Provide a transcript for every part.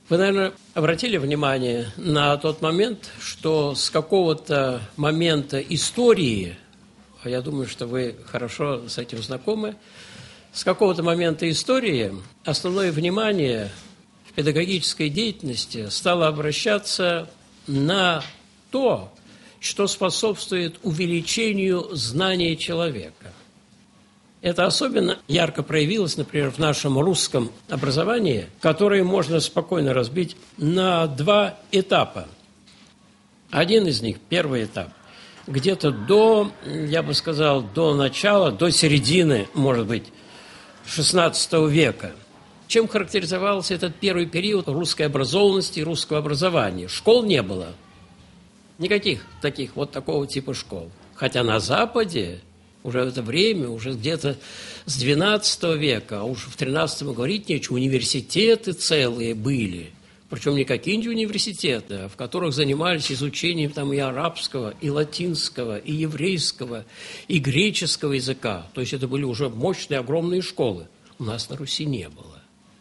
Вы, наверное, обратили внимание на тот момент, что с какого-то момента истории, а я думаю, что вы хорошо с этим знакомы, с какого-то момента истории основное внимание в педагогической деятельности стало обращаться на то, что способствует увеличению знания человека. Это особенно ярко проявилось, например, в нашем русском образовании, которое можно спокойно разбить на два этапа. Один из них, первый этап, где-то до, я бы сказал, до начала, до середины, может быть, XVI века. Чем характеризовался этот первый период русской образованности и русского образования? Школ не было. Никаких таких, вот такого типа школ. Хотя на Западе уже в это время, уже где-то с XII века, а уж в XIII говорить нечего, университеты целые были. Причем не какие-нибудь университеты, а в которых занимались изучением там и арабского, и латинского, и еврейского, и греческого языка. То есть это были уже мощные, огромные школы. У нас на Руси не было.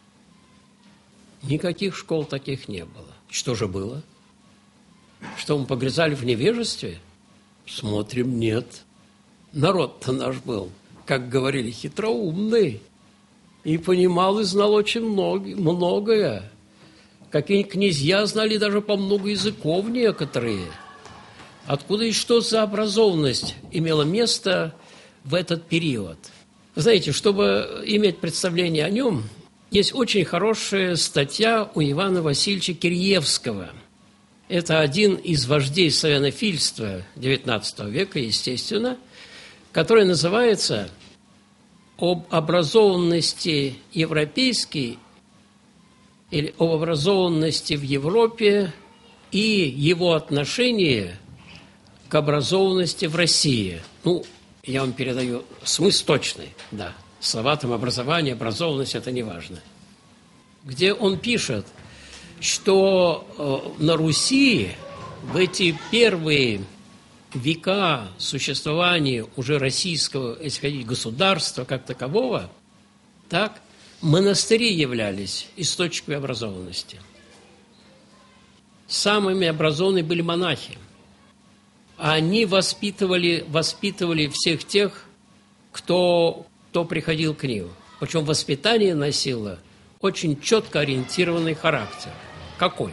Никаких школ таких не было. Что же было? Что мы погрязали в невежестве? Смотрим, нет. Народ-то наш был, как говорили, хитроумный. И понимал, и знал очень многое. Какие-нибудь князья знали даже по много языков некоторые. Откуда и что за образованность имела место в этот период? Знаете, чтобы иметь представление о нем, есть очень хорошая статья у Ивана Васильевича Киреевского. Это один из вождей славянофильства XIX века, естественно, который называется «Об образованности европейской» или «Об образованности в Европе и его отношении к образованности в России». Ну, я вам передаю смысл точный, да. Слова там образование, образованность – это не важно. Где он пишет, что на Руси в эти первые века существования уже российского, если хотите, государства как такового, так, монастыри являлись источниками образованности. Самыми образованными были монахи. Они воспитывали всех тех, кто приходил к ним. Причем воспитание носило очень четко ориентированный характер. Какой?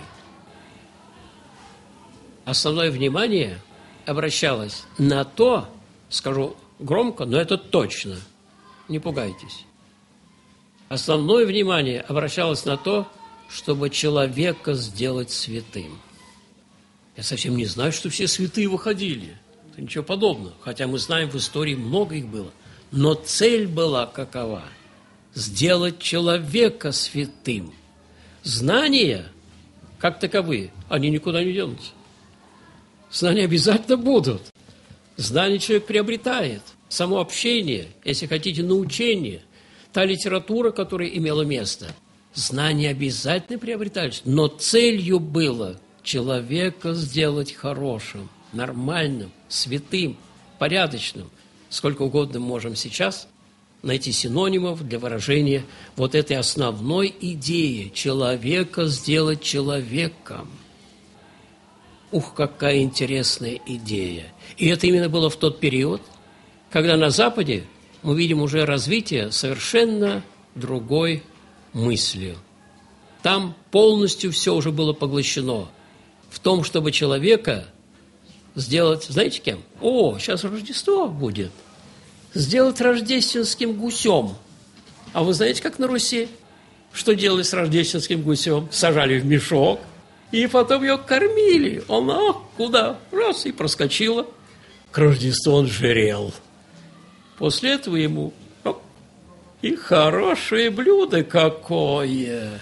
Основное внимание обращалось на то, скажу громко, но это точно, не пугайтесь. Основное внимание обращалось на то, чтобы человека сделать святым. Я совсем не знаю, что все святые выходили. Это ничего подобного. Хотя мы знаем, в истории много их было. Но цель была какова? Сделать человека святым. Знания, как таковые, они никуда не денутся. Знания обязательно будут. Знания человек приобретает. Само общение, если хотите, научение, та литература, которая имела место, знания обязательно приобретались. Но целью было человека сделать хорошим, нормальным, святым, порядочным. Сколько угодно можем сейчас найти синонимов для выражения вот этой основной идеи – человека сделать человеком. Ух, какая интересная идея! И это именно было в тот период, когда на Западе мы видим уже развитие совершенно другой мысли. Там полностью все уже было поглощено в том, чтобы человека сделать, знаете кем? О, сейчас Рождество будет. Сделать рождественским гусем. А вы знаете, как на Руси? Что делали с рождественским гусем? Сажали в мешок, и потом ее кормили. Она куда? Раз, и проскочила. К Рождеству он жирел. После этого ему и хорошее блюдо какое.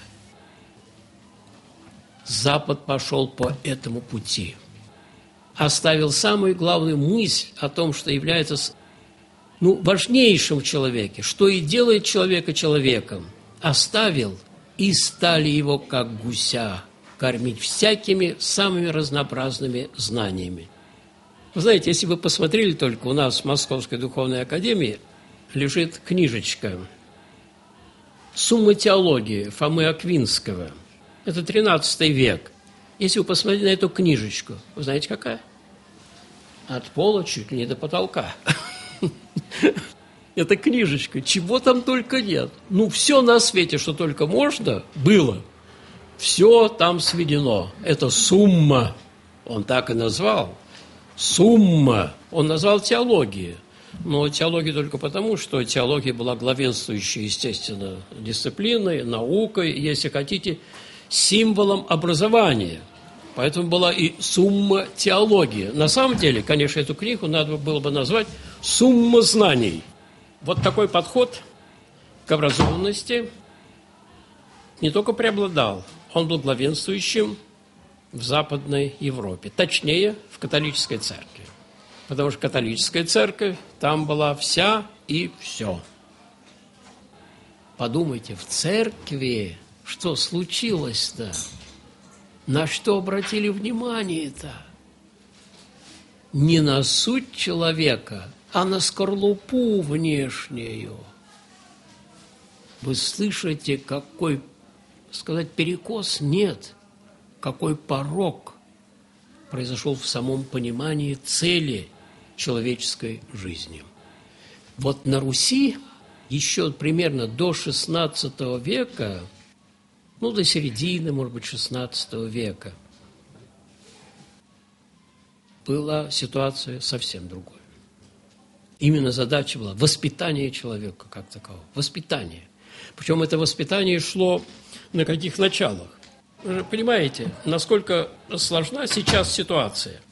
Запад пошел по этому пути. Оставил самую главную мысль о том, что является важнейшим в человеке, что и делает человека человеком. Оставил, и стали его, как гуся, кормить всякими самыми разнообразными знаниями. Вы знаете, если вы посмотрели только, у нас в Московской духовной академии лежит книжечка «Сумма теологии» Фомы Аквинского. Это 13 век. Если вы посмотрите на эту книжечку, вы знаете, какая? От пола чуть ли не до потолка. Это книжечка, чего там только нет. Ну, все на свете, что только можно, было. Все там сведено. Это сумма. Он так и назвал. Сумма. Он назвал теологию. Но теология только потому, что теология была главенствующей, естественно, дисциплиной, наукой, если хотите, символом образования. Поэтому была и сумма теологии. На самом деле, конечно, эту книгу надо было бы назвать «Сумма знаний». Вот такой подход к образованности не только преобладал, он был главенствующим в Западной Европе, точнее, в католической церкви. Потому что католическая церковь, там была вся и все. Подумайте, в церкви что случилось-то? На что обратили внимание-то? Не на суть человека, а на скорлупу внешнюю. Вы слышите, какой, сказать, перекос? Нет. Какой порок произошел в самом понимании цели человеческой жизни. Вот на Руси еще примерно до XVI века, ну, до середины, может быть, XVI века, была ситуация совсем другой. Именно задача была воспитание человека как такового. Воспитание. Причем это воспитание шло на каких началах? Вы же понимаете, насколько сложна сейчас ситуация.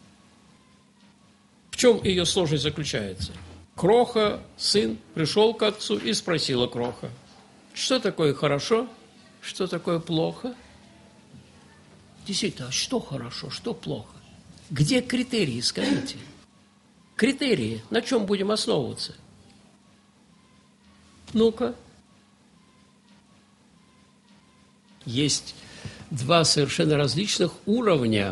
В чем ее сложность заключается? Кроха, сын, пришел к отцу и спросила Кроха, что такое хорошо, что такое плохо? Действительно, а что хорошо, что плохо? Где критерии, скажите? Критерии, на чем будем основываться? Ну-ка. Есть два совершенно различных уровня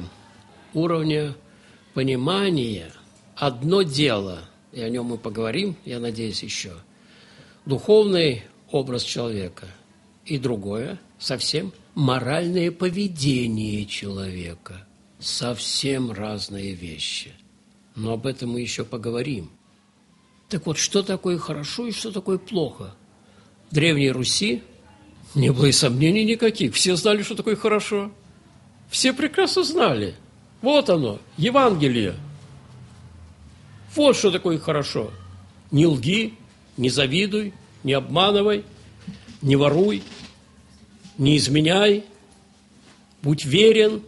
понимания. Одно дело, и о нем мы поговорим, я надеюсь, еще, духовный образ человека, и другое, совсем моральное поведение человека. Совсем разные вещи. Но об этом мы еще поговорим. Так вот, что такое хорошо и что такое плохо? В Древней Руси не было и сомнений никаких. Все знали, что такое хорошо. Все прекрасно знали. Вот оно, Евангелие. Вот что такое хорошо. Не лги, не завидуй, не обманывай, не воруй, не изменяй, будь верен,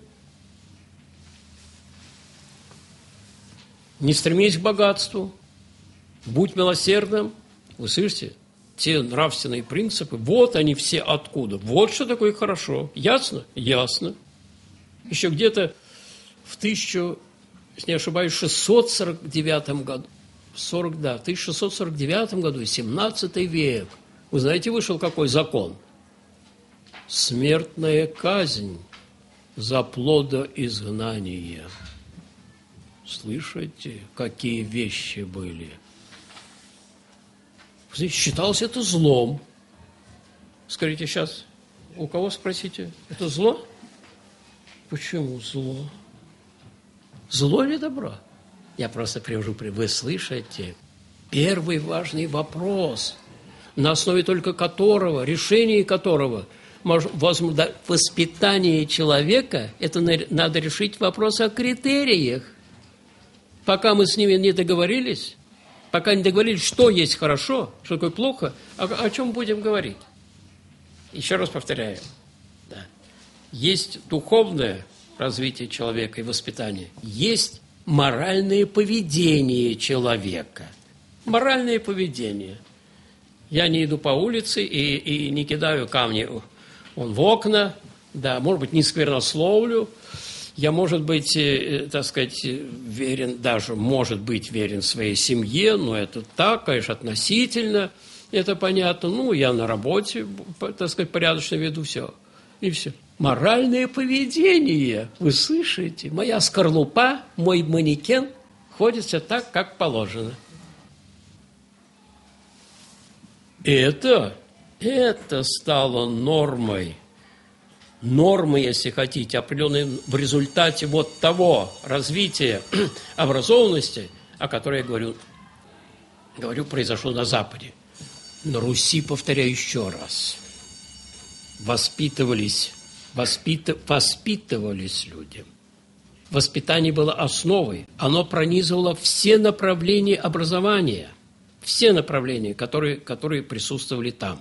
не стремись к богатству, будь милосердным. Вы слышите? Те нравственные принципы, вот они все откуда. Вот что такое хорошо. Ясно? Ясно. Еще где-то в 1649 году, в 1649 году, 17 век, вы знаете, вышел какой закон? Смертная казнь за плодоизгнание. Слышите, какие вещи были? Считалось это злом. Скажите сейчас, у кого спросите, это зло? Почему зло? Зло или добро? Я просто привожу, вы слышите, первый важный вопрос, на основе только которого, решения которого, воспитание человека, это надо решить вопрос о критериях. Пока мы с ними не договорились, пока не договорились, что есть хорошо, что такое плохо, о чем будем говорить? Еще раз повторяю. Да. Есть духовное развитие человека и воспитание. Есть моральное поведение человека. Моральное поведение. Я не иду по улице и не кидаю камни в окна, да, может быть, не сквернословлю. Я, может быть, так сказать, верен, даже может быть верен своей семье, но это так, конечно, относительно, это понятно. Ну, я на работе, так сказать, порядочно веду все. И все. Моральное поведение, вы слышите? Моя скорлупа, мой манекен ходит все так, как положено. Это стало нормой нормы, если хотите, определенные в результате вот того развития образованности, о которой я говорю, произошло на Западе. На Руси, повторяю еще раз, воспитывались люди. Воспитание было основой. Оно пронизывало все направления образования, все направления, которые присутствовали там.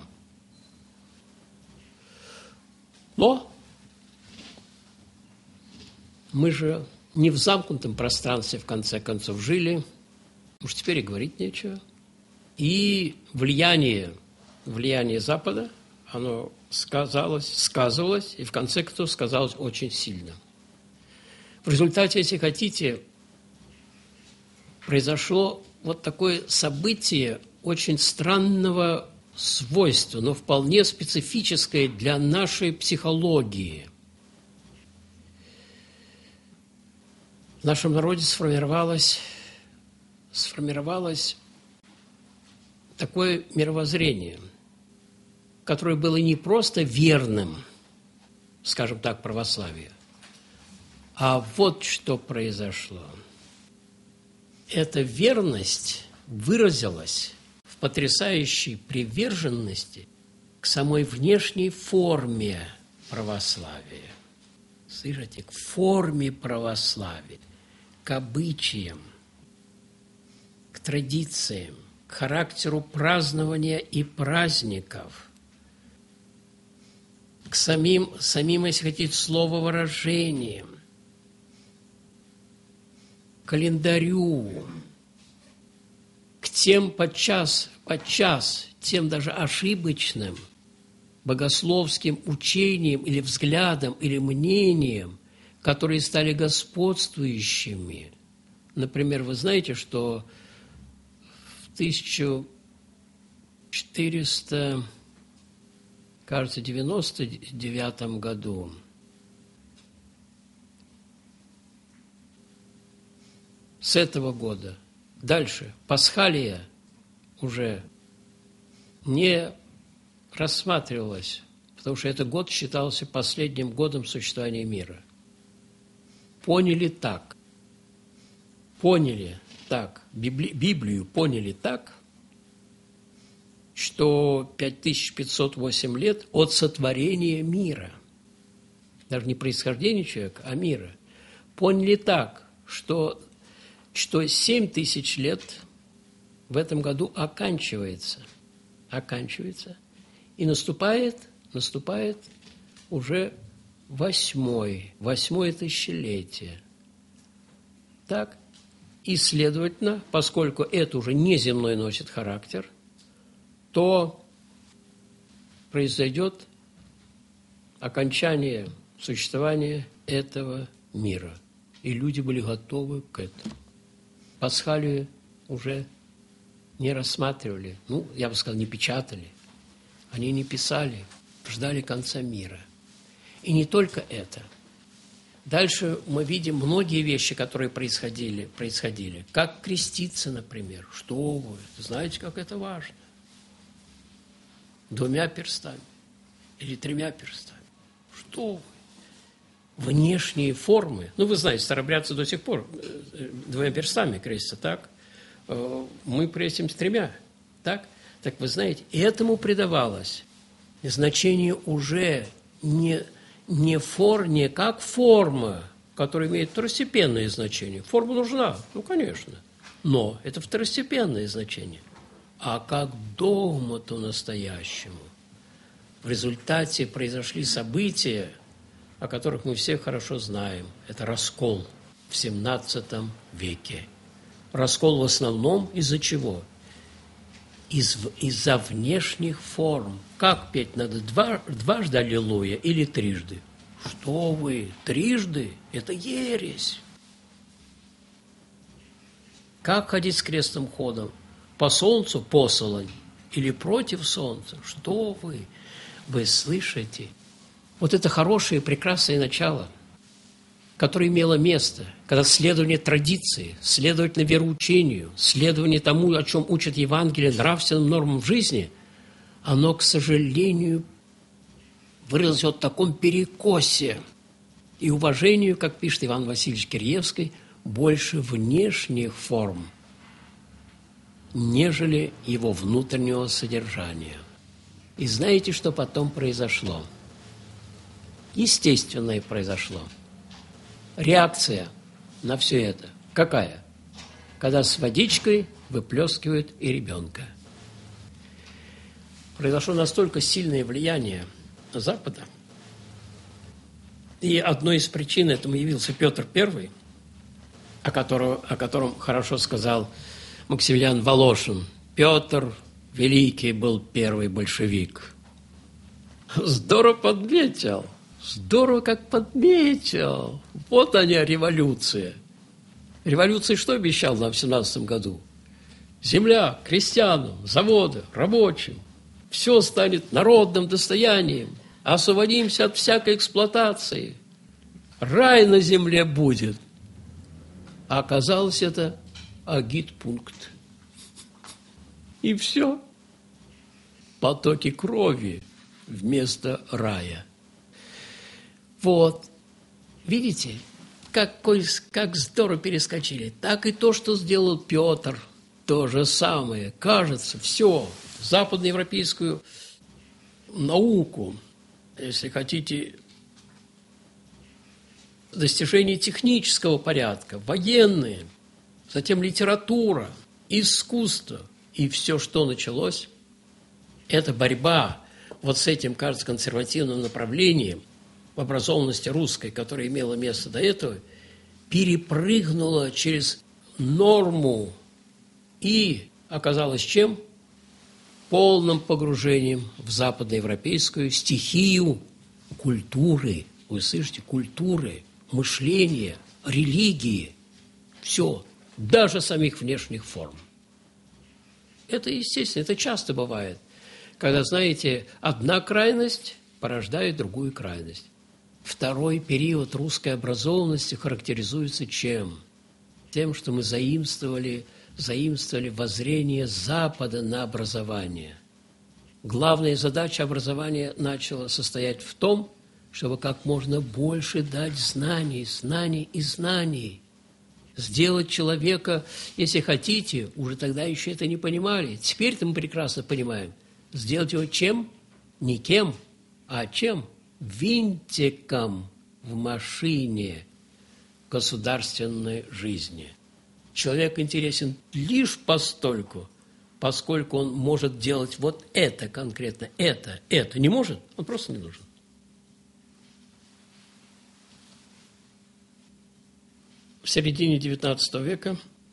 Но мы же не в замкнутом пространстве, в конце концов, жили. Уж теперь и говорить нечего. И влияние Запада, оно сказывалось, и в конце концов сказалось очень сильно. В результате, если хотите, произошло вот такое событие очень странного свойства, но вполне специфическое для нашей психологии. В нашем народе сформировалось такое мировоззрение, которое было не просто верным, скажем так, православию, а вот что произошло. Эта верность выразилась в потрясающей приверженности к самой внешней форме православия. Слышите, к форме православия, к обычаям, к традициям, к характеру празднования и праздников, к самим, если хотите, слововыражениям, календарю, к тем подчас, тем даже ошибочным богословским учениям или взглядам, или мнениям, которые стали господствующими. Например, вы знаете, что в 1499 году с этого года дальше Пасхалия уже не рассматривалась, потому что этот год считался последним годом существования мира. Библию поняли так, что 5508 лет от сотворения мира, даже не происхождения человека, а мира, поняли так, что 7000 лет в этом году оканчивается, и наступает уже восьмое тысячелетие. Так, и, следовательно, поскольку это уже не земной носит характер, то произойдет окончание существования этого мира. И люди были готовы к этому. Пасхалию уже не рассматривали, я бы сказал, не печатали. Они не писали, ждали конца мира. И не только это. Дальше мы видим многие вещи, которые происходили. Как креститься, например. Что вы? Знаете, как это важно? 2 перстами или 3 перстами. Что вы? Внешние формы. Вы знаете, старобрядцы до сих пор 2 перстами крестятся, так? Мы крестимся 3, так? Так вы знаете, этому придавалось значение уже не как форма, которая имеет второстепенное значение. Форма нужна, конечно, но это второстепенное значение. А как догма по-настоящему. В результате произошли события, о которых мы все хорошо знаем. Это раскол в XVII веке. Раскол в основном из-за чего? Из-за внешних форм. Как петь надо? Дважды аллилуйя или трижды? Что вы? Трижды? Это ересь. Как ходить с крестным ходом? По солнцу посолонь или против солнца? Что вы? Вы слышите? Вот это хорошее, прекрасное начало, которое имело место, когда следование традиции, следовательно, вероучению, следование тому, о чем учат Евангелие, нравственным нормам в жизни, оно, к сожалению, выразилось вот в таком перекосе и уважению, как пишет Иван Васильевич Кирьевский, больше внешних форм, нежели его внутреннего содержания. И знаете, что потом произошло? Естественное произошло. Реакция на все это какая? Когда с водичкой выплескивают и ребенка. Произошло настолько сильное влияние Запада, и одной из причин этому явился Петр I, о котором хорошо сказал Максимилиан Волошин. Петр Великий был первый большевик. Здорово подметил. Здорово как подметил. Вот они, революция. Революция что обещал нам в 17 году? Земля крестьянам, заводы, рабочим. Все станет народным достоянием. Освободимся от всякой эксплуатации. Рай на земле будет. А оказалось это агитпункт. И все. Потоки крови вместо рая. Вот. Видите, как здорово перескочили. Так и то, что сделал Петр. То же самое. Кажется, все. Западноевропейскую науку, если хотите, достижения технического порядка, военные, затем литература, искусство и все, что началось, это борьба вот с этим, кажется, консервативным направлением в образованности русской, которая имела место до этого, перепрыгнула через норму и оказалась чем? Полным погружением в западноевропейскую стихию культуры. Вы слышите? Культуры, мышления, религии. Все. Даже самих внешних форм. Это естественно, это часто бывает. Когда, знаете, одна крайность порождает другую крайность. Второй период русской образованности характеризуется чем? Тем, что мы заимствовали воззрение Запада на образование. Главная задача образования начала состоять в том, чтобы как можно больше дать знаний, знаний и знаний. Сделать человека, если хотите, уже тогда еще это не понимали. Теперь-то мы прекрасно понимаем. Сделать его чем? Не кем, а чем? Винтиком в машине государственной жизни. Человек интересен лишь постольку, поскольку он может делать вот это конкретно, это. Не может, он просто не нужен. В середине XIX века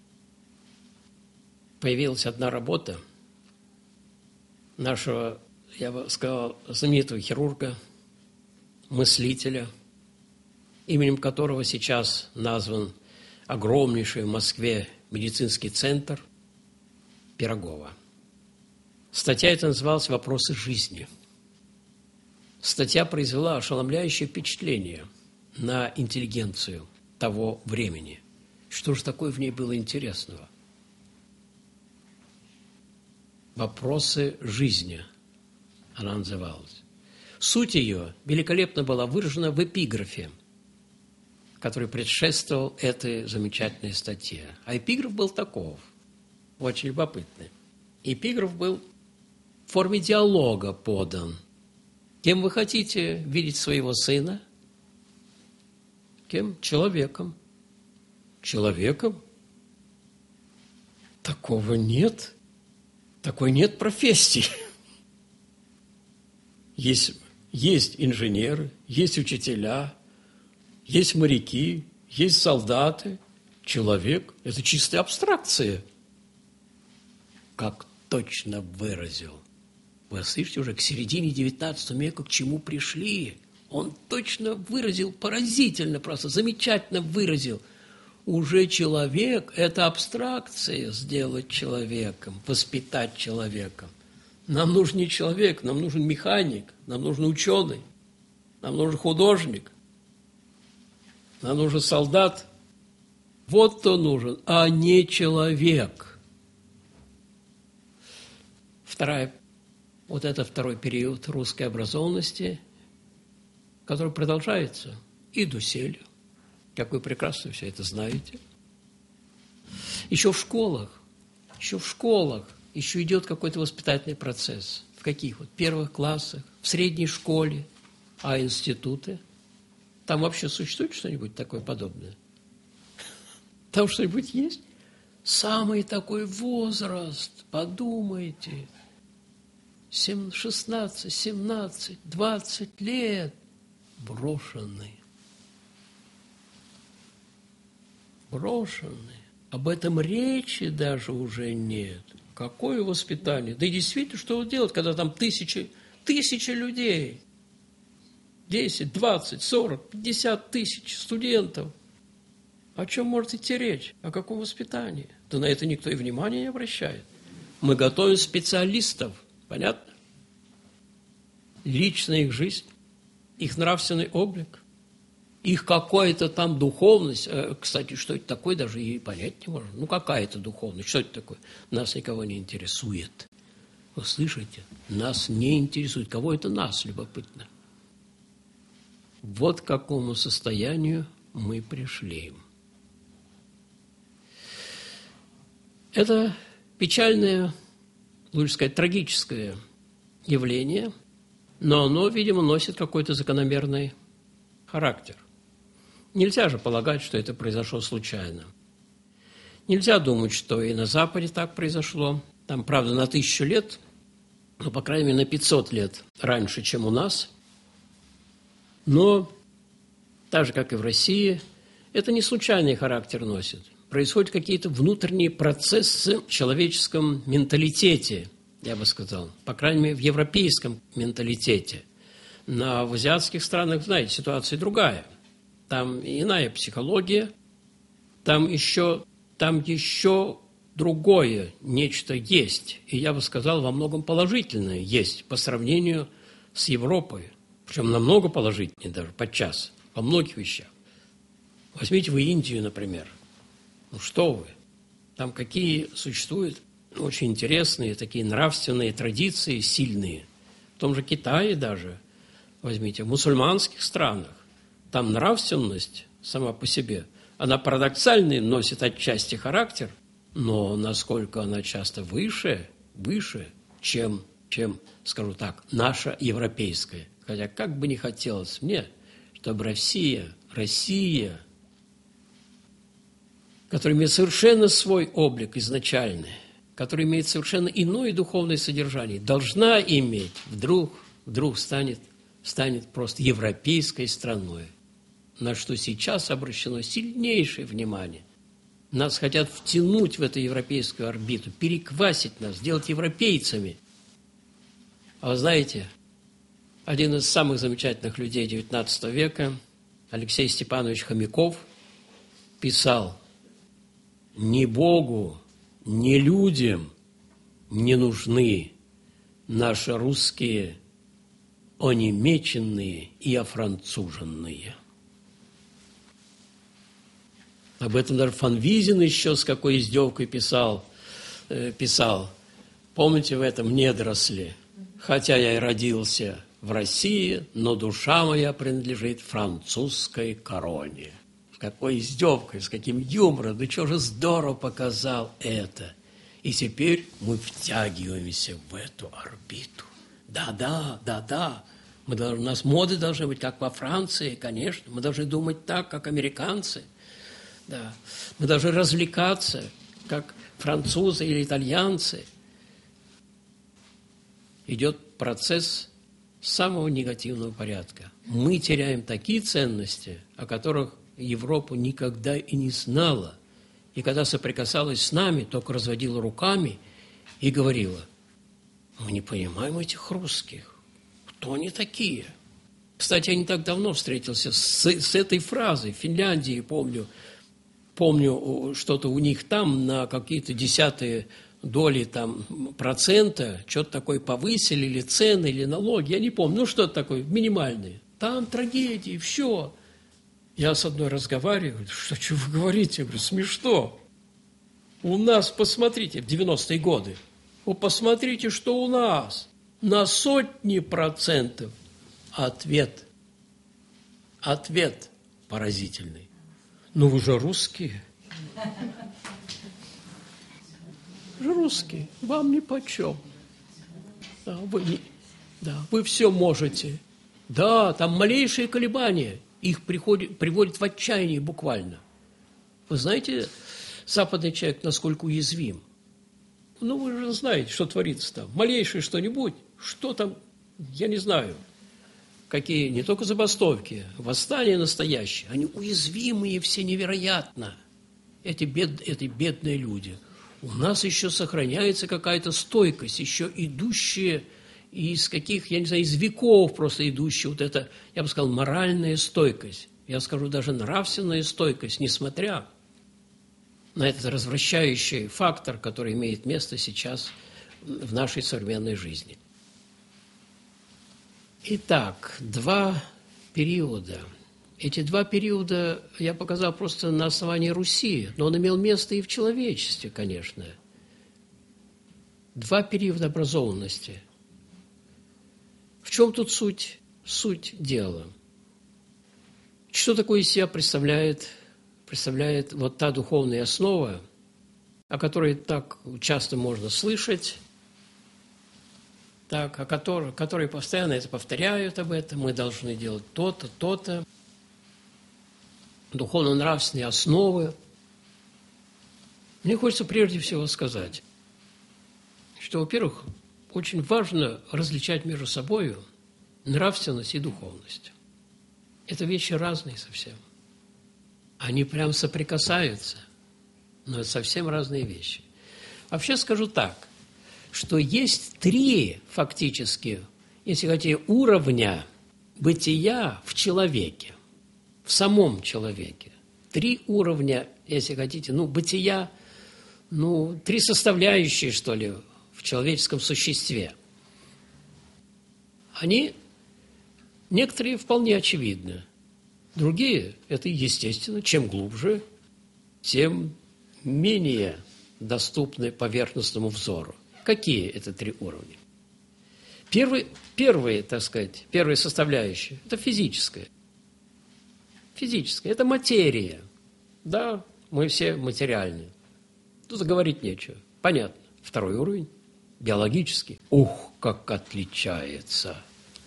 появилась одна работа нашего, я бы сказал, знаменитого хирурга, мыслителя, именем которого сейчас назван огромнейший в Москве медицинский центр Пирогова. Статья эта называлась «Вопросы жизни». Статья произвела ошеломляющее впечатление на интеллигенцию того времени. Что же такое в ней было интересного? «Вопросы жизни» она называлась. Суть ее великолепно была выражена в эпиграфе, который предшествовал этой замечательной статье. А эпиграф был таков, очень любопытный. Эпиграф был в форме диалога подан. Кем вы хотите видеть своего сына? Кем? Человеком. Человеком? Такого нет. Такой нет профессии. Есть инженеры, есть учителя, есть моряки, есть солдаты. Человек – это чистая абстракция. Как точно выразил. Вы слышите, уже к середине XIX века к чему пришли. Он точно выразил, поразительно просто, замечательно выразил. Уже человек – это абстракция, сделать человеком, воспитать человеком. Нам нужен не человек, нам нужен механик, нам нужен ученый, нам нужен художник, нам нужен солдат. Вот кто нужен, а не человек. Вот это второй период русской образованности, который продолжается и доселе, как вы прекрасно все это знаете. Еще в школах еще идет какой-то воспитательный процесс. В каких? Вот первых классах, в средней школе, а институты? Там вообще существует что-нибудь такое подобное? Там что-нибудь есть? Самый такой возраст, подумайте, 16, 17, 20 лет, брошенный. Об этом речи даже уже нет. Какое воспитание? Да и действительно, что делать, когда там тысячи людей, 10, 20, 40, 50 тысяч студентов? О чем может идти речь? О каком воспитании? Да на это никто и внимания не обращает. Мы готовим специалистов, понятно? Личная их жизнь, их нравственный облик, их какая-то там духовность. Кстати, что это такое, даже и понять не можно. Ну, какая это духовность? Что это такое? Нас никого не интересует. Вы слышите? Нас не интересует. Кого это нас, любопытно? Вот к какому состоянию мы пришли. Это печальное, лучше сказать, трагическое явление, но оно, видимо, носит какой-то закономерный характер. Нельзя же полагать, что это произошло случайно. Нельзя думать, что и на Западе так произошло. Там, правда, на 1000 лет, но, по крайней мере, на 500 лет раньше, чем у нас. Но, так же, как и в России, это не случайный характер носит. Происходят какие-то внутренние процессы в человеческом менталитете, я бы сказал. По крайней мере, в европейском менталитете. В азиатских странах, знаете, ситуация другая. Там иная психология, там еще другое нечто есть. И я бы сказал, во многом положительное есть по сравнению с Европой. Причем намного положительнее даже, подчас, во многих вещах. Возьмите вы Индию, например. Ну что вы, там какие существуют очень интересные такие нравственные традиции, сильные. В том же Китае даже, возьмите, в мусульманских странах. Там нравственность сама по себе, она парадоксальный носит отчасти характер, но насколько она часто выше, чем, скажу так, наша европейская. Хотя как бы ни хотелось мне, чтобы Россия, которая имеет совершенно свой облик изначальный, которая имеет совершенно иное духовное содержание, должна иметь, вдруг станет просто европейской страной, на что сейчас обращено сильнейшее внимание. Нас хотят втянуть в эту европейскую орбиту, переквасить нас, сделать европейцами. А вы знаете, один из самых замечательных людей XIX века, Алексей Степанович Хомяков, писал: «Ни Богу, ни людям не нужны наши русские онемеченные и офранцуженные». Об этом даже Фон Визин еще с какой издевкой писал. Помните в этом недоросле? «Хотя я и родился в России, но душа моя принадлежит французской короне». С какой издевкой, с каким юмором, да что же здорово показал это. И теперь мы втягиваемся в эту орбиту. Да. У нас моды должны быть, как во Франции, конечно. Мы должны думать так, как американцы. Да. Мы должны развлекаться, как французы или итальянцы. Идет процесс самого негативного порядка. Мы теряем такие ценности, о которых Европа никогда и не знала. И когда соприкасалась с нами, только разводила руками и говорила: мы не понимаем этих русских. Кто они такие? Кстати, я не так давно встретился с этой фразой. В Финляндии, помню, что-то у них там на какие-то 10 доли там, процента, что-то такое повысили, или цены, или налоги, я не помню, ну что-то такое, минимальное. Там трагедии, все. Я с одной разговариваю, что вы говорите? Я говорю, смешно. У нас, посмотрите, в 90-е годы, вы посмотрите, что у нас на сотни процентов ответ Ответ поразительный. Ну вы же русские. Вы же русские, вам нипочем. Да, вы все можете. Да, там малейшие колебания их приводят в отчаяние буквально. Вы знаете, западный человек насколько уязвим? Ну, вы же знаете, что творится там. Малейшее что-нибудь, что там, я не знаю, какие не только забастовки, восстания настоящие, они уязвимые все невероятно, эти бедные люди. У нас еще сохраняется какая-то стойкость, еще идущая из каких, я не знаю, из веков просто идущая вот эта, я бы сказал, моральная стойкость. Я скажу, даже нравственная стойкость, несмотря на этот развращающий фактор, который имеет место сейчас в нашей современной жизни. Итак, два периода. Эти два периода я показал просто на основании Руси, но он имел место и в человечестве, конечно. Два периода образованности. В чем тут суть дела? Что такое из себя представляет вот та духовная основа, о которой так часто можно слышать, так, о которой постоянно это повторяют об этом, мы должны делать то-то, то-то, духовно-нравственные основы. Мне хочется прежде всего сказать, что, во-первых, очень важно различать между собой нравственность и духовность. Это вещи разные совсем. Они прям соприкасаются, но это совсем разные вещи. Вообще скажу так, что есть три фактически, если хотите, уровня бытия в человеке, в самом человеке. Три уровня, если хотите, бытия, три составляющие, что ли, в человеческом существе. Они, некоторые вполне очевидны. Другие, это естественно, чем глубже, тем менее доступны поверхностному взору. Какие это три уровня? Первая составляющая – это физическая. Физическая – это материя. Да, мы все материальны. Тут говорить нечего. Понятно. Второй уровень – биологический. Ух, как отличается!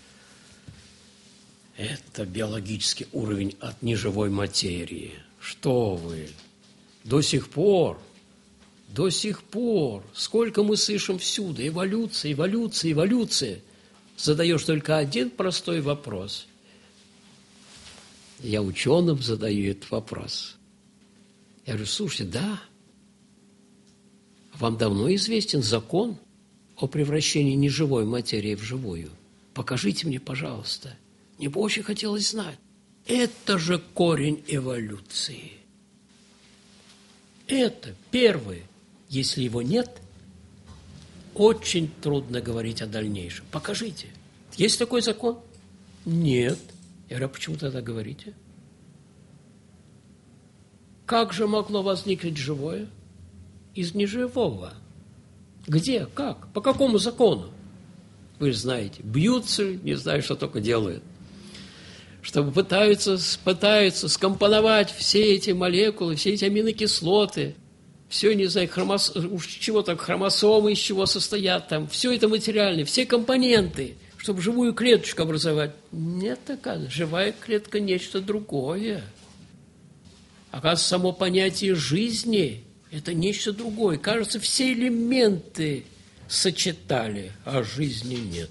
Это биологический уровень от неживой материи. Что вы? До сих пор, сколько мы слышим всюду, эволюция, эволюция, эволюция. Задаешь только один простой вопрос. Я ученым задаю этот вопрос. Я говорю, слушайте, да, вам давно известен закон о превращении неживой материи в живую? Покажите мне, пожалуйста. Мне бы очень хотелось знать. Это же корень эволюции. Это первое. Если его нет, очень трудно говорить о дальнейшем. Покажите. Есть такой закон? Нет. Я говорю, а почему тогда говорите? Как же могло возникнуть живое из неживого? Где? Как? По какому закону? Вы же знаете, бьются, не знаю, что только делают. Чтобы пытаются скомпоновать все эти молекулы, все эти аминокислоты, все, не знаю, хромосомы из чего состоят там, все это материальное, все компоненты, чтобы живую клеточку образовать. Нет, оказывается, живая клетка – нечто другое. Оказывается, само понятие жизни – это нечто другое. Кажется, все элементы сочетали, а жизни нет.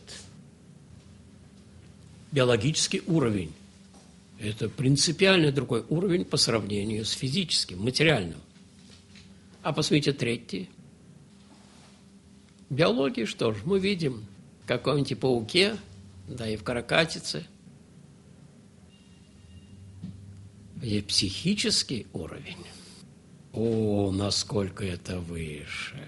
Биологический уровень – это принципиально другой уровень по сравнению с физическим, материальным. А посмотрите, третий. Биология, что ж, мы видим в каком-нибудь пауке, да и в каракатице. И психический уровень. О, насколько это выше!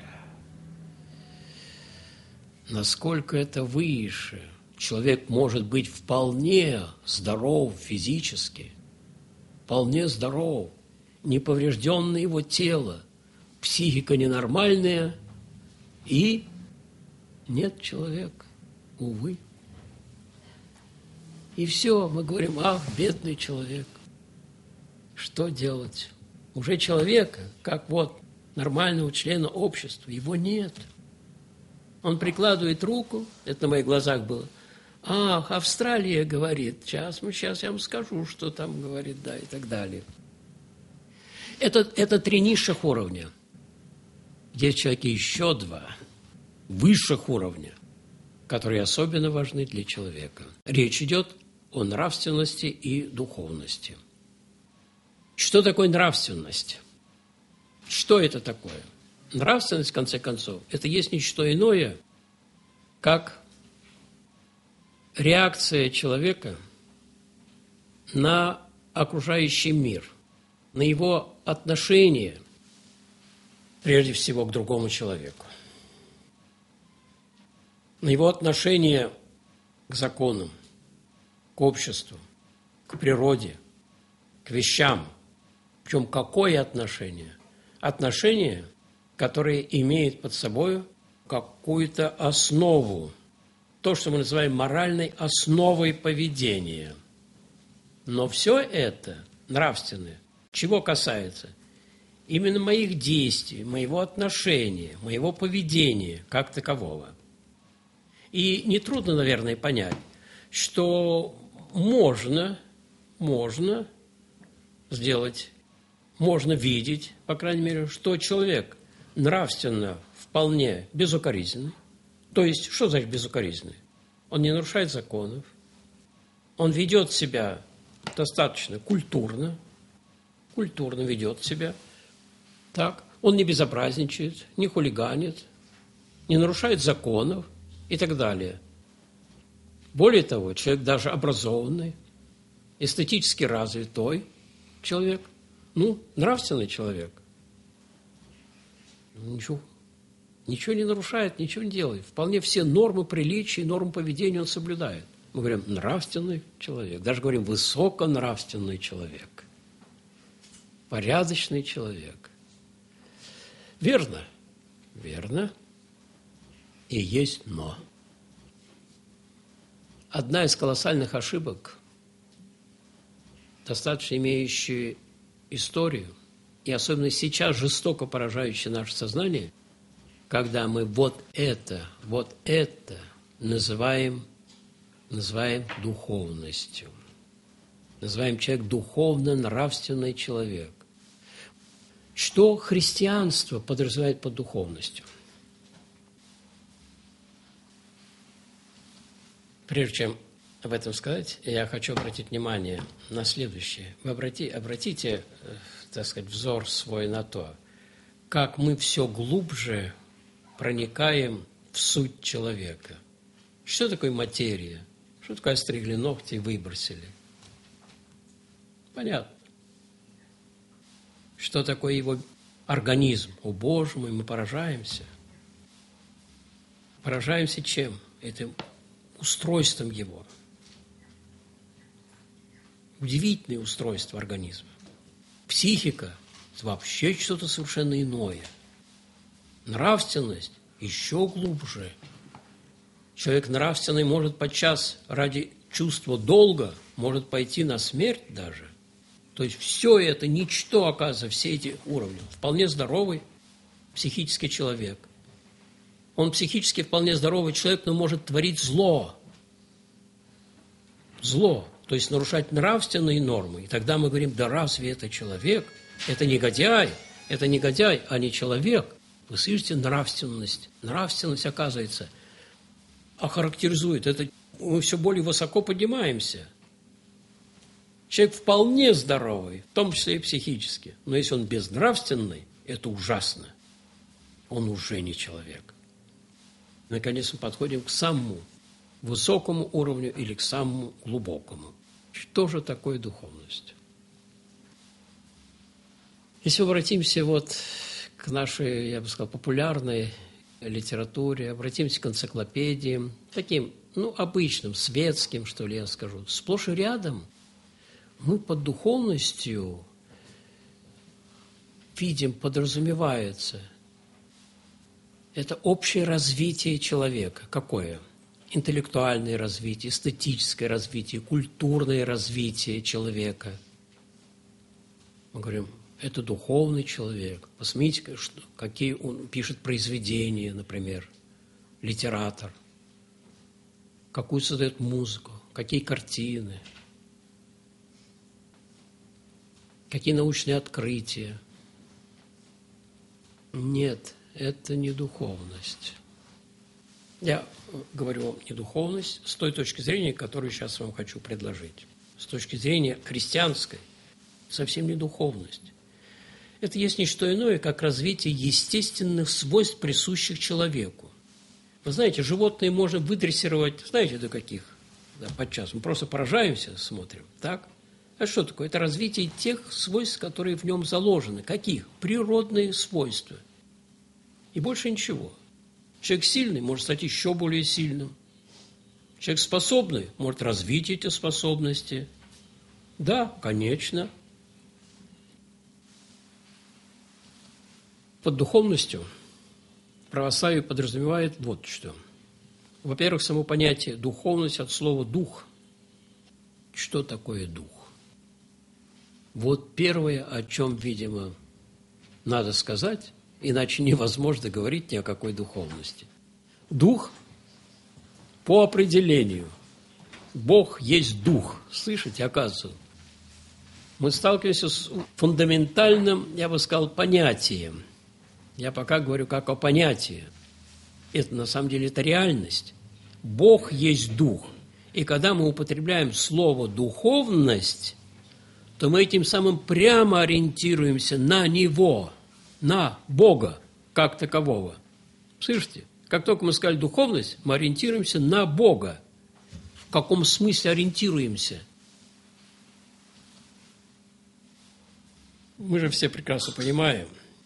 Насколько это выше! Человек может быть вполне здоров физически, вполне здоров, неповрежденное его тело, психика ненормальная, и нет человека, увы. И все, мы говорим, ах, бедный человек. Что делать? Уже человека, как вот нормального члена общества, его нет. Он прикладывает руку, это на моих глазах было. Ах, Австралия говорит, сейчас я вам скажу, что там говорит, да, и так далее. Это 3 низших уровня. Есть в человеке еще 2 высших уровня, которые особенно важны для человека. Речь идет о нравственности и духовности. Что такое нравственность? Что это такое? Нравственность, в конце концов, это есть не что иное, как реакция человека на окружающий мир, на его отношение, прежде всего, к другому человеку, на его отношение к законам, к обществу, к природе, к вещам. Причем какое отношение? Отношение, которое имеет под собой какую-то основу, то, что мы называем моральной основой поведения. Но все это нравственное, чего касается? Именно моих действий, моего отношения, моего поведения как такового. И нетрудно, наверное, понять, что можно сделать, можно видеть, по крайней мере, что человек нравственно вполне безукоризненный. То есть, что значит безукоризненный? Он не нарушает законов, он ведет себя достаточно культурно ведет себя. Так, он не безобразничает, не хулиганит, не нарушает законов и так далее. Более того, человек даже образованный, эстетически развитой человек, нравственный человек. Ничего не нарушает, ничего не делает. Вполне все нормы приличия, нормы поведения он соблюдает. Мы говорим нравственный человек, даже говорим высоконравственный человек, порядочный человек. Верно, и есть но. Одна из колоссальных ошибок, достаточно имеющая историю, и особенно сейчас жестоко поражающая наше сознание, когда мы вот это называем духовностью. Называем человек духовно-нравственный человек. Что христианство подразумевает под духовностью? Прежде чем об этом сказать, я хочу обратить внимание на следующее. Вы обратите, так сказать, взор свой на то, как мы все глубже проникаем в суть человека. Что такое материя? Что такое остригли ногти и выбросили? Понятно. Что такое его организм? О, Боже мой, мы поражаемся. Поражаемся чем? Этим устройством его. Удивительное устройство организма. Психика – это вообще что-то совершенно иное. Нравственность еще глубже. Человек нравственный может подчас ради чувства долга, может пойти на смерть даже. То есть все это ничто, оказывается, все эти уровни. Вполне здоровый психический человек. Он психически вполне здоровый человек, но может творить зло. Зло, то есть нарушать нравственные нормы. И тогда мы говорим, да разве это человек? Это негодяй, а не человек. Вы слышите нравственность? Нравственность, оказывается, охарактеризует. Это мы все более высоко поднимаемся. Человек вполне здоровый, в том числе и психически. Но если он безнравственный, это ужасно. Он уже не человек. Наконец мы подходим к самому высокому уровню или к самому глубокому. Что же такое духовность? Если обратимся к нашей, я бы сказал, популярной литературе, обратимся к энциклопедиям, таким, обычным, светским, что ли, я скажу, сплошь и рядом мы под духовностью видим, подразумевается, это общее развитие человека. Какое? интеллектуальное развитие, эстетическое развитие, культурное развитие человека. Мы говорим, это духовный человек. Посмотрите, какие он пишет произведения, например, литератор, какую создает музыку, какие картины, какие научные открытия. Нет, это не духовность. Я говорю вам не духовность с той точки зрения, которую сейчас вам хочу предложить. С точки зрения христианской, совсем не духовность. Это есть не что иное, как развитие естественных свойств, присущих человеку. Вы знаете, животные можно выдрессировать, знаете, до каких? Да, подчас. Мы просто поражаемся, смотрим. Так? А что такое? Это развитие тех свойств, которые в нем заложены. Каких? Природные свойства. И больше ничего. Человек сильный может стать еще более сильным. Человек способный может развить эти способности. Да, конечно. Под духовностью православие подразумевает вот что. Во-первых, само понятие духовность от слова «дух». Что такое дух? Вот первое, о чем, видимо, надо сказать, иначе невозможно говорить ни о какой духовности. Дух, по определению, Бог есть дух. Слышите, оказывается, мы сталкиваемся с фундаментальным, я бы сказал, понятием. Я пока говорю как о понятии. Это на самом деле это реальность. Бог есть дух. И когда мы употребляем слово «духовность», то мы этим самым прямо ориентируемся на Него, на Бога как такового. Слышите? Как только мы сказали «духовность», мы ориентируемся на Бога. В каком смысле ориентируемся? Мы же все прекрасно понимаем,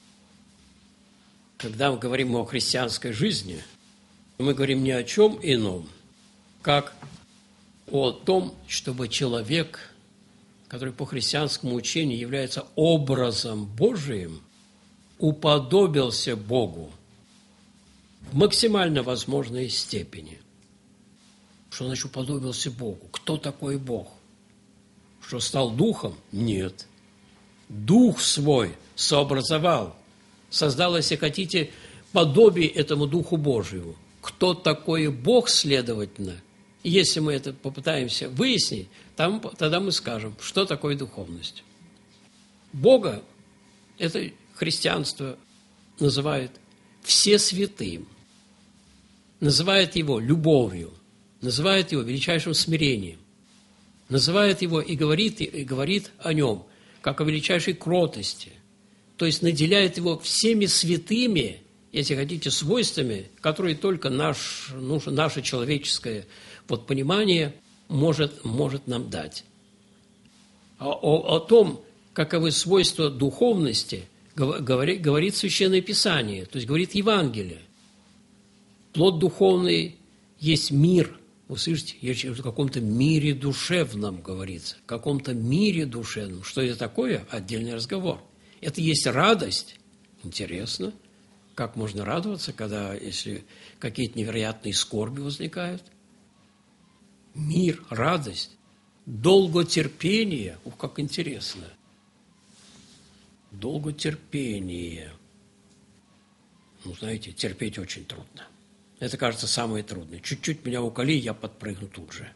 когда мы говорим о христианской жизни, мы говорим ни о чем ином, как о том, чтобы человек, который по христианскому учению является образом Божиим, уподобился Богу в максимально возможной степени. Что значит уподобился Богу? Кто такой Бог? Что стал духом? Нет. Дух свой сообразовал, создал, если хотите, подобие этому Духу Божьему. Кто такой Бог, следовательно? И если мы это попытаемся выяснить, тогда мы скажем, что такое духовность. Бога, это христианство называет всесвятым, называет его любовью, называет его величайшим смирением, называет его и говорит о нем, как о величайшей кротости, то есть наделяет его всеми святыми, если хотите, свойствами, которые только наше человеческое понимание может нам дать. О том, каковы свойства духовности, говорит Священное Писание, то есть говорит Евангелие. Плод духовный есть мир. Вы слышите, в каком-то мире душевном говорится, в каком-то мире душевном. Что это такое? Отдельный разговор. Это есть радость. Интересно, как можно радоваться, если какие-то невероятные скорби возникают? Мир, радость, долготерпение. Ух, как интересно. Долготерпение. Знаете, терпеть очень трудно. Это, кажется, самое трудное. Чуть-чуть меня уколи, я подпрыгну тут же.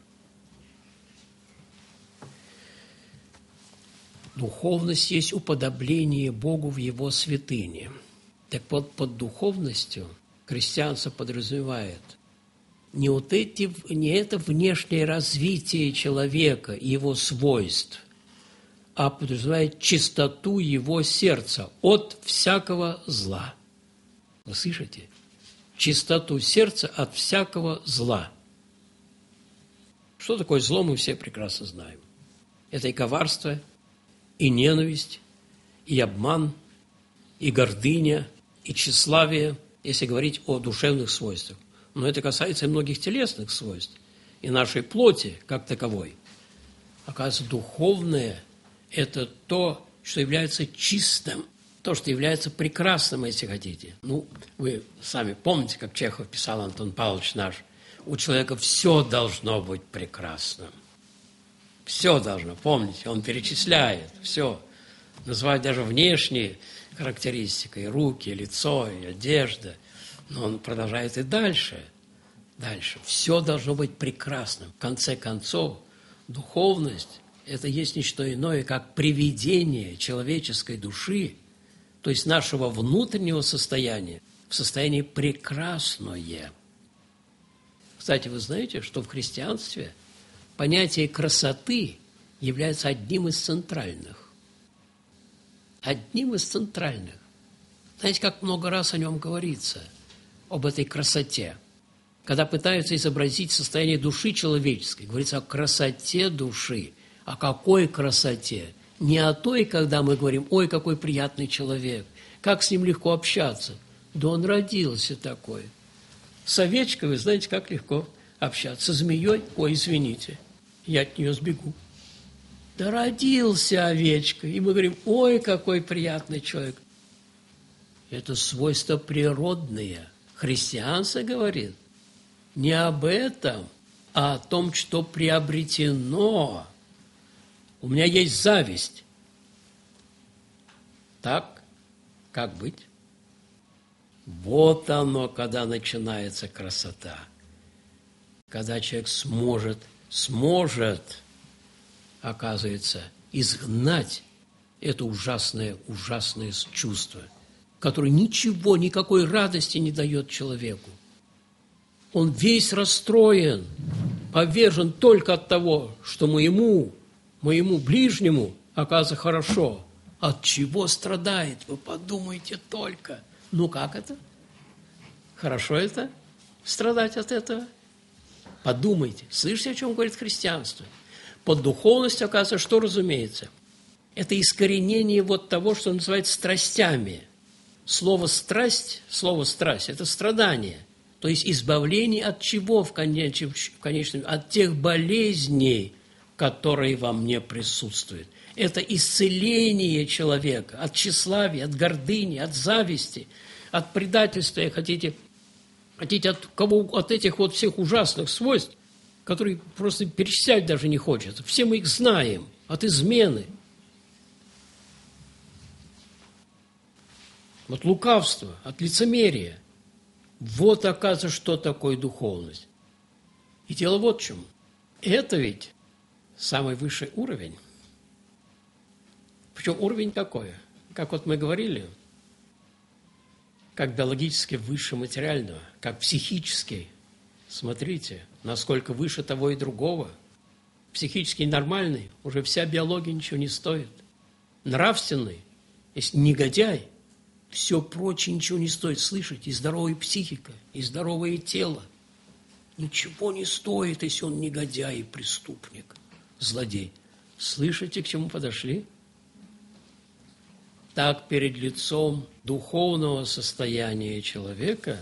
Духовность есть уподобление Богу в Его святыне. Так вот, под духовностью христианство подразумевает не это внешнее развитие человека и его свойств, а подразумевает чистоту его сердца от всякого зла. Вы слышите? Чистоту сердца от всякого зла. Что такое зло, мы все прекрасно знаем. Это и коварство, и ненависть, и обман, и гордыня, и тщеславие, если говорить о душевных свойствах. Но это касается и многих телесных свойств, и нашей плоти как таковой. Оказывается, духовное – это то, что является чистым, то, что является прекрасным, если хотите. Вы сами помните, как Чехов писал, Антон Павлович наш, у человека все должно быть прекрасным. Все должно, помните, он перечисляет все, называет даже внешние характеристики, и руки, и лицо, и одежда. Но он продолжает и дальше. Дальше. Все должно быть прекрасным. В конце концов, духовность – это есть не что иное, как приведение человеческой души, то есть нашего внутреннего состояния, в состояние прекрасное. Кстати, вы знаете, что в христианстве понятие красоты является одним из центральных. Одним из центральных. Знаете, как много раз о нем говорится, об этой красоте. Когда пытаются изобразить состояние души человеческой, говорится о красоте души. О какой красоте? Не о той, когда мы говорим, ой, какой приятный человек, как с ним легко общаться. Да он родился такой. С овечкой, вы знаете, как легко общаться. Со змеей, ой, извините, я от нее сбегу. Да родился овечка, и мы говорим, ой, какой приятный человек. Это свойство природное. Христианство говорит не об этом, а о том, что приобретено. У меня есть зависть. Так, как быть? Вот оно, когда начинается красота. Когда человек сможет, оказывается, изгнать это ужасное чувство, которое ничего, никакой радости не дает человеку. Он весь расстроен, повержен только от того, что моему ближнему оказывается хорошо. От чего страдает? Вы подумайте только. Ну как это? Хорошо это? Страдать от этого? Подумайте. Слышите, о чем говорит христианство? Под духовностью, оказывается, что разумеется? Это искоренение вот того, что называется страстями. Слово «страсть» – это страдание. То есть избавление от чего в конечном? От тех болезней, которые во мне присутствуют. Это исцеление человека от тщеславия, от гордыни, от зависти, от предательства, хотите от этих вот всех ужасных свойств, которые просто перечислять даже не хочется. Все мы их знаем, от измены, от лукавства, от лицемерия. Вот, оказывается, что такое духовность. И дело вот в чем. Это ведь самый высший уровень. Причем уровень такой, как вот мы говорили, как биологически выше материального, как психически. Смотрите, насколько выше того и другого. Психически нормальный, уже вся биология ничего не стоит. Нравственный, если негодяй, все прочее ничего не стоит. Слышите, и здоровая психика, и здоровое тело. Ничего не стоит, если он негодяй и преступник, злодей. Слышите, к чему подошли? Так перед лицом духовного состояния человека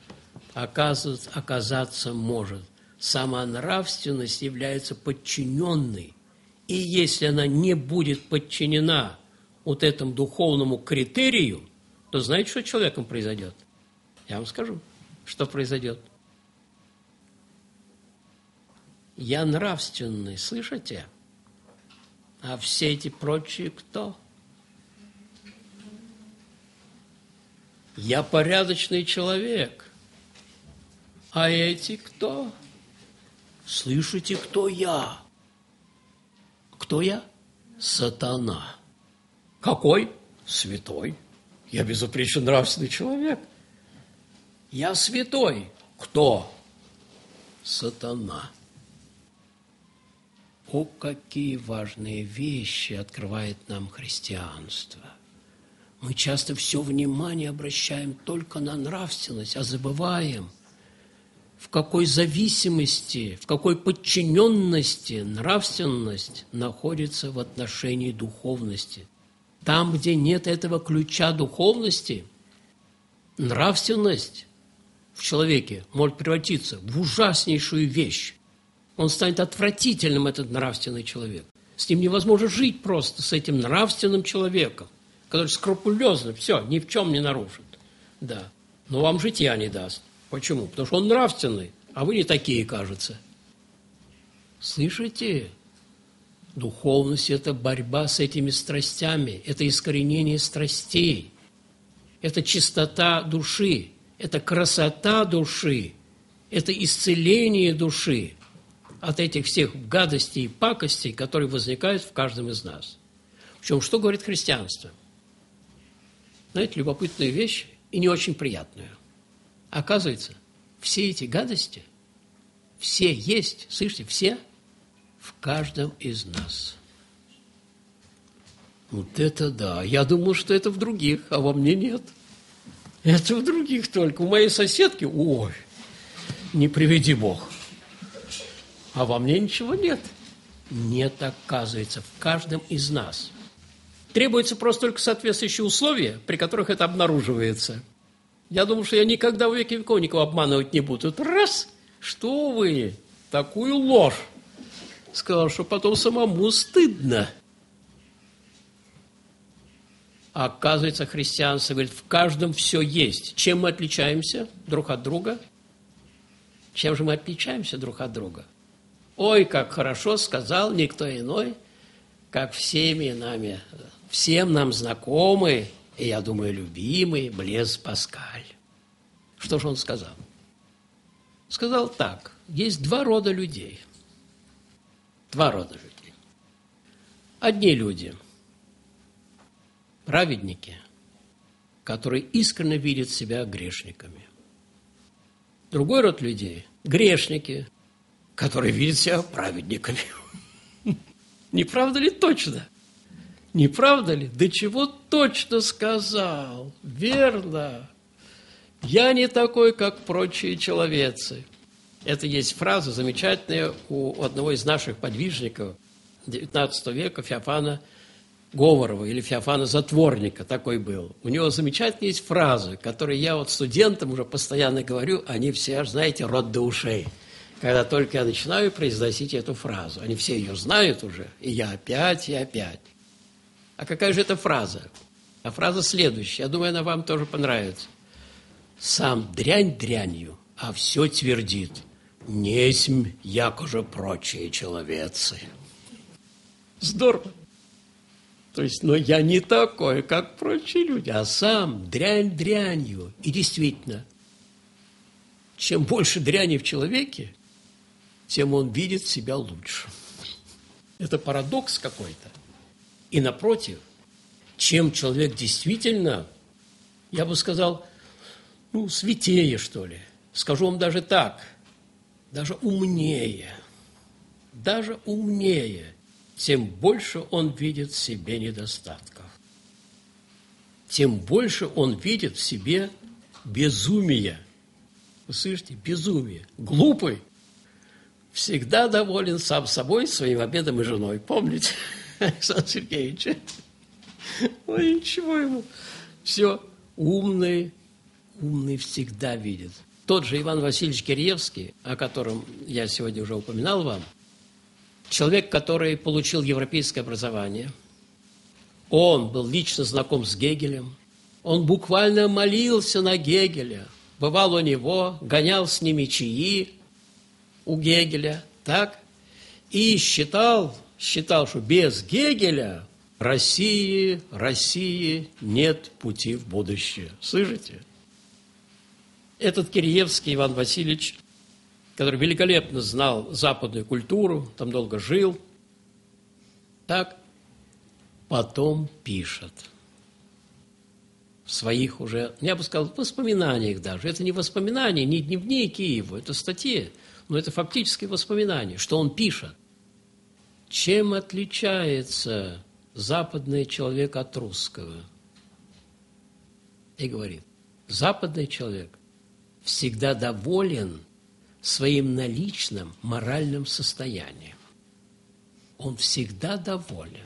оказаться может. Сама нравственность является подчиненной. И если она не будет подчинена вот этому духовному критерию, то знаете, что с человеком произойдет? Я вам скажу, что произойдет. Я нравственный, слышите? А все эти прочие кто? Я порядочный человек. А эти кто? Слышите, кто я? Кто я? Сатана. Какой? Святой. Я безупречно нравственный человек. Я святой. Кто? Сатана. О, какие важные вещи открывает нам христианство. Мы часто все внимание обращаем только на нравственность, а забываем, в какой зависимости, в какой подчиненности нравственность находится в отношении духовности. Там, где нет этого ключа духовности, нравственность в человеке может превратиться в ужаснейшую вещь. Он станет отвратительным, этот нравственный человек. С ним невозможно жить просто, с этим нравственным человеком, который скрупулезно, все, ни в чем не нарушит. Да. Но вам житья не даст. Почему? Потому что он нравственный. А вы не такие, кажется. Слышите? Духовность – это борьба с этими страстями, это искоренение страстей, это чистота души, это красота души, это исцеление души от этих всех гадостей и пакостей, которые возникают в каждом из нас. Причем, что говорит христианство? Знаете, любопытную вещь и не очень приятную. Оказывается, все эти гадости, все есть, слышите, все в каждом из нас. Вот это да. Я думал, что это в других, а во мне нет. Это в других только. У моей соседки, ой, не приведи Бог. А во мне ничего нет. Нет, оказывается, в каждом из нас. Требуется просто только соответствующие условия, при которых это обнаруживается. Я думал, что я никогда в веки веков никого обманывать не буду. Тут раз, что вы, такую ложь. Сказал, что потом самому стыдно. А оказывается, христианство говорит, в каждом все есть. Чем мы отличаемся друг от друга? Чем же мы отличаемся друг от друга? Ой, как хорошо сказал никто иной, как всем нам знакомый, и, я думаю, любимый Блез Паскаль. Что же он сказал? Сказал так, есть два рода людей. Два рода людей. Одни люди, праведники, которые искренне видят себя грешниками. Другой род людей – грешники, которые видят себя праведниками. Не правда ли точно? Не правда ли? Да чего точно сказал? Верно. Я не такой, как прочие человецы. Это есть фраза замечательная у одного из наших подвижников XIX века, Феофана Говорова или Феофана Затворника, такой был. У него замечательная есть фраза, которую я вот студентам уже постоянно говорю, они все, знаете, рот до ушей. Когда только я начинаю произносить эту фразу. Они все ее знают уже, и я опять, и опять. А какая же это фраза? А фраза следующая, я думаю, она вам тоже понравится. «Сам дрянь дрянью, а все твердит, несмь, якоже прочие человецы». Здорово. То есть, но я не такой, как прочие люди, а сам дрянь дрянью. И действительно, чем больше дряни в человеке, тем он видит себя лучше. Это парадокс какой-то. И напротив, чем человек действительно, я бы сказал, святее, что ли. Скажу вам даже так, даже умнее, тем больше он видит в себе недостатков. Тем больше он видит в себе безумие. Вы слышите? Безумие. Глупый. Всегда доволен сам собой, своим обедом и женой. Помните, Александр Сергеевич? Ой, ничего ему. Все. Умный всегда видит. Тот же Иван Васильевич Киреевский, о котором я сегодня уже упоминал вам, человек, который получил европейское образование, он был лично знаком с Гегелем, он буквально молился на Гегеля, бывал у него, гонял с ними чаи у Гегеля, так? И считал, что без Гегеля России нет пути в будущее. Слышите? Этот Киреевский Иван Васильевич, который великолепно знал западную культуру, там долго жил, так, потом пишет в своих уже, я бы сказал, воспоминаниях даже. Это не воспоминания, не дневники его, это статьи, но это фактически воспоминания, что он пишет. Чем отличается западный человек от русского? И говорит, западный человек всегда доволен своим наличным моральным состоянием. Он всегда доволен.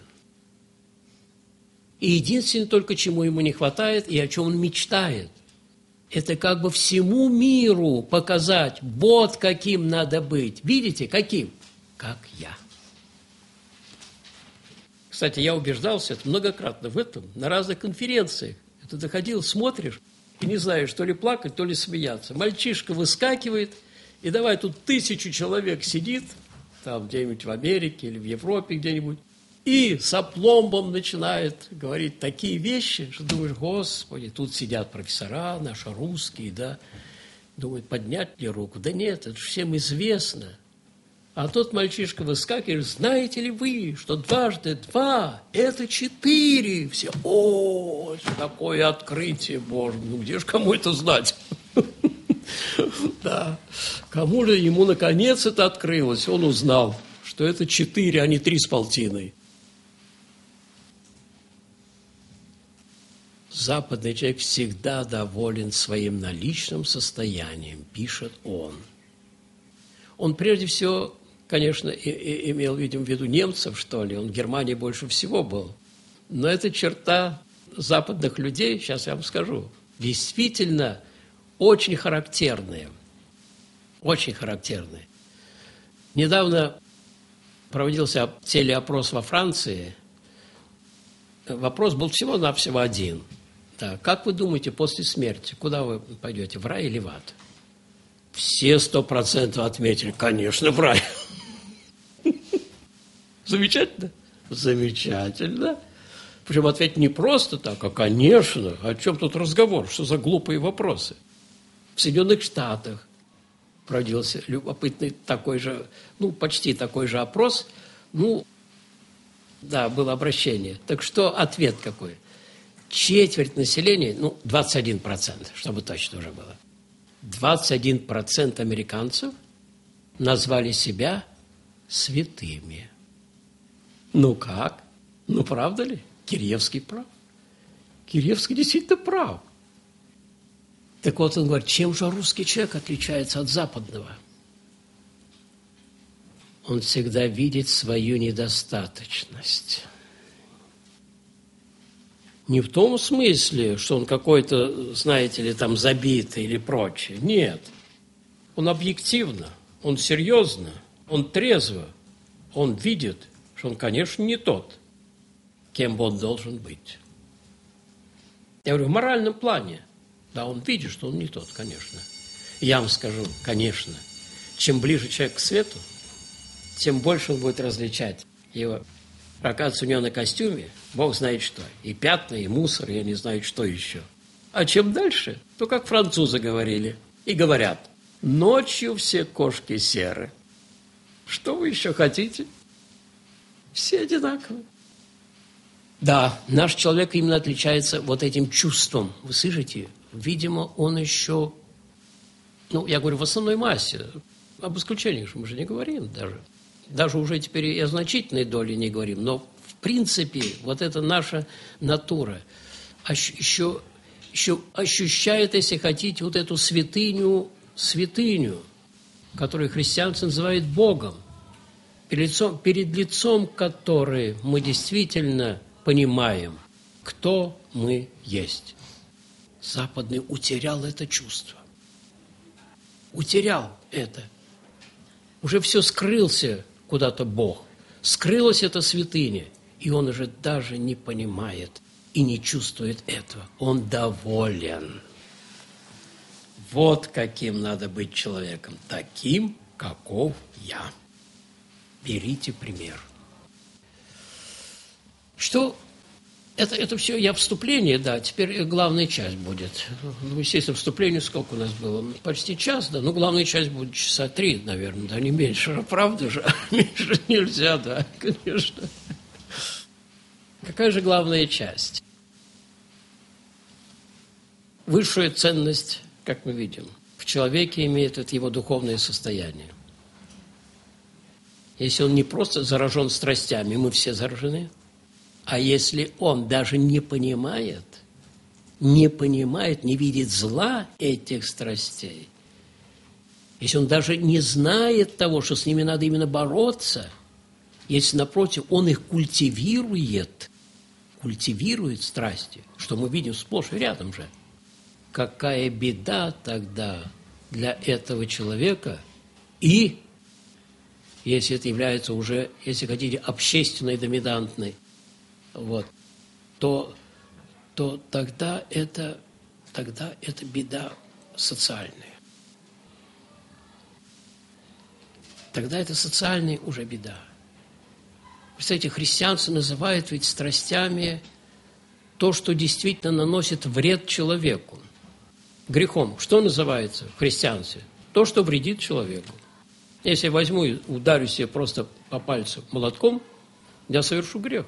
И единственное только, чему ему не хватает и о чем он мечтает, это как бы всему миру показать, вот каким надо быть. Видите, каким? Как я. Кстати, я убеждался многократно в этом на разных конференциях. Это доходил, смотришь, и не знаешь, то ли плакать, то ли смеяться. Мальчишка выскакивает И давай тут 1000 человек сидит, там где-нибудь в Америке или в Европе где-нибудь, и с опломбом начинает говорить такие вещи, что думаешь, Господи, тут сидят профессора наши русские, да, думают, поднять ли руку? Да нет, это же всем известно. А тот мальчишка выскакивает, знаете ли вы, что 2 × 2 – это 4? Все, о, такое открытие, Боже, ну где же кому это знать? Да, кому же ему наконец это открылось, он узнал, что это 4, а не 3,5. Западный человек всегда доволен своим наличным состоянием, пишет он. Он прежде всего, конечно, имел, видимо, в виду немцев, что ли, он в Германии больше всего был. Но эта черта западных людей, сейчас я вам скажу, действительно очень характерная. Очень характерная. Недавно проводился телеопрос во Франции. Вопрос был всего-навсего один. Да. Как вы думаете, после смерти, куда вы пойдете, в рай или в ад? Все 100% отметили, конечно, в рай. Замечательно? Замечательно. Причем ответить не просто так, а конечно. О чем тут разговор? Что за глупые вопросы? В Соединенных Штатах проводился любопытный такой же, почти такой же опрос. Да, было обращение. Так что ответ какой? Четверть населения, 21%, чтобы точно уже было. 21% американцев назвали себя святыми. Ну как? Правда ли? Киреевский прав. Киреевский действительно прав. Так вот он говорит, чем же русский человек отличается от западного? Он всегда видит свою недостаточность. Не в том смысле, что он какой-то, знаете ли, там забитый или прочее. Нет. Он объективно, он серьезно, он трезво. Он видит, что он, конечно, не тот, кем бы он должен быть. Я говорю, в моральном плане. Да, он видит, что он не тот, конечно. Я вам скажу, конечно, чем ближе человек к свету, тем больше он будет различать его. Оказывается, у него на костюме, Бог знает что, и пятна, и мусор, и я не знаю, что еще. А чем дальше, то как французы говорили и говорят, ночью все кошки серы. Что вы еще хотите? Все одинаковы. Да, наш человек именно отличается вот этим чувством. Вы слышите? Видимо, он еще, я говорю, в основной массе. Об исключениях мы же не говорим даже. Даже уже теперь и о значительной доле не говорим. Но, в принципе, вот эта наша натура еще ощущает, если хотите, вот эту святыню, которую христианство называет Богом, перед лицом которой мы действительно понимаем, кто мы есть. Западный утерял это чувство. Утерял это. Уже все скрылся куда-то Бог. Скрылась эта святыня. И он уже даже не понимает и не чувствует этого. Он доволен. Вот каким надо быть человеком. Таким, каков я. Берите пример. Что? Это все я вступление, да, теперь главная часть будет. Естественно, вступление сколько у нас было? Почти час, да, главная часть будет часа 3, наверное, да, не меньше, правда же? Меньше нельзя, да, конечно. Какая же главная часть? Высшую ценность, как мы видим, в человеке имеет это его духовное состояние. Если он не просто заражен страстями, мы все заражены, а если он даже не понимает, не видит зла этих страстей, если он даже не знает того, что с ними надо именно бороться, если, напротив, он их культивирует страсти, что мы видим сплошь и рядом же, какая беда тогда для этого человека и, если это является уже, если хотите, общественной доминантной, то тогда это беда социальная. тогда это социальная уже беда. Представляете, христианство называет ведь страстями то, что действительно наносит вред человеку. Грехом. Что называется в христианстве? То, что вредит человеку. Если я возьму и ударю себе просто по пальцу молотком, я совершу грех.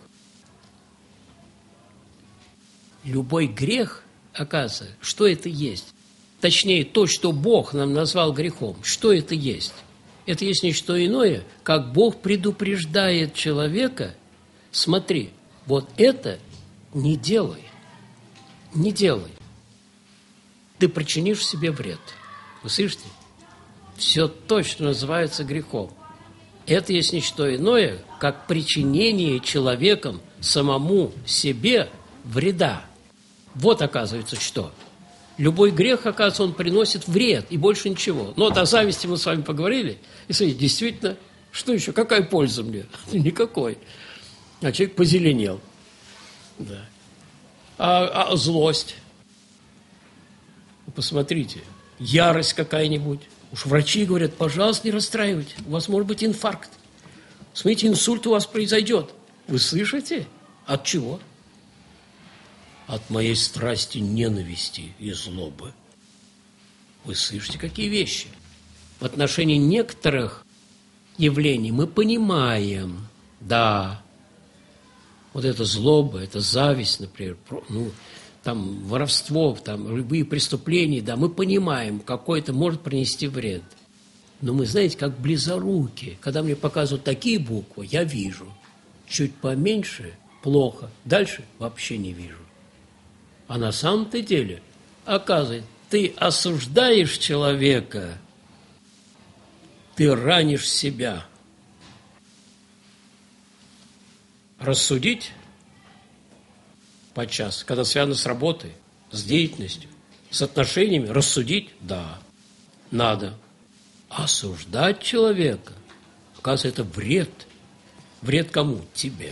Любой грех, оказывается, что это есть? Точнее, то, что Бог нам назвал грехом. Что это есть? Это есть не что иное, как Бог предупреждает человека: смотри, вот это не делай, не делай. Ты причинишь себе вред. Вы слышите? Все то, что называется грехом. Это есть не что иное, как причинение человеком самому себе вреда. Вот оказывается что. Любой грех, оказывается, он приносит вред, и больше ничего. Но вот о зависти мы с вами поговорили. И смотрите, действительно, что еще? Какая польза мне? Никакой. А человек позеленел. Да. А злость? Посмотрите, ярость какая-нибудь. Уж врачи говорят: пожалуйста, не расстраивайтесь, у вас может быть инфаркт. Смотрите, инсульт у вас произойдет. Вы слышите? От чего? От моей страсти ненависти и злобы. Вы слышите, какие вещи? В отношении некоторых явлений мы понимаем, да, вот эта злоба, это зависть, например, там воровство, там любые преступления, да, мы понимаем, какой это может принести вред. Но мы, знаете, как близоруки. Когда мне показывают такие буквы, я вижу. Чуть поменьше – плохо. Дальше – вообще не вижу. А на самом-то деле, оказывается, ты осуждаешь человека, ты ранишь себя. Рассудить подчас, когда связано с работой, с деятельностью, с отношениями, рассудить, да, надо. Осуждать человека, оказывается, это вред. Вред кому? Тебе.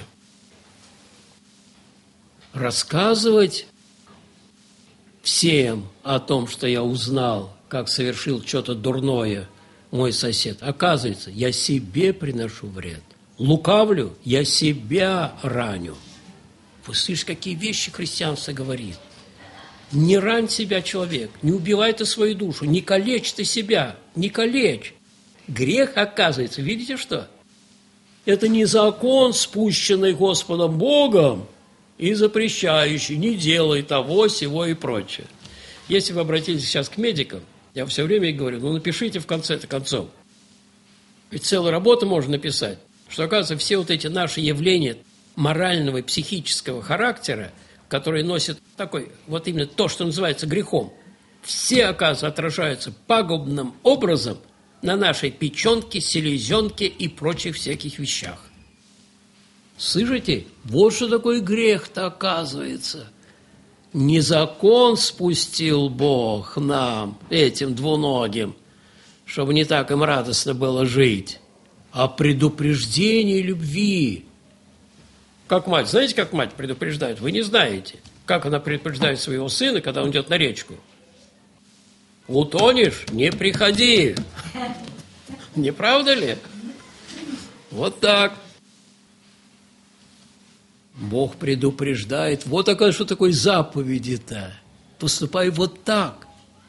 Рассказывать всем о том, что я узнал, как совершил что-то дурное мой сосед, оказывается, я себе приношу вред. Лукавлю, я себя раню. Вы слышите, какие вещи христианство говорит? Не рань себя, человек, не убивай ты свою душу, не калечь ты себя, не калечь. Грех, оказывается, видите что? Это не закон, спущенный Господом Богом и запрещающий, не делай того, сего и прочее. Если вы обратились сейчас к медикам, я все время говорю, напишите в конце-то концов. Ведь целую работу можно написать, что, оказывается, все вот эти наши явления морального и психического характера, которые носят такой, вот именно то, что называется грехом, все, оказывается, отражаются пагубным образом на нашей печенке, селезенке и прочих всяких вещах. Слышите? Вот что такое грех-то, оказывается. Не закон спустил Бог нам, этим двуногим, чтобы не так им радостно было жить, а предупреждение любви. Как мать, знаете, как мать предупреждает? Вы не знаете, как она предупреждает своего сына, когда он идет на речку. Утонешь? Не приходи. Не правда ли? Вот так. Бог предупреждает. Вот, оказывается, что такое заповеди-то. Поступай вот так.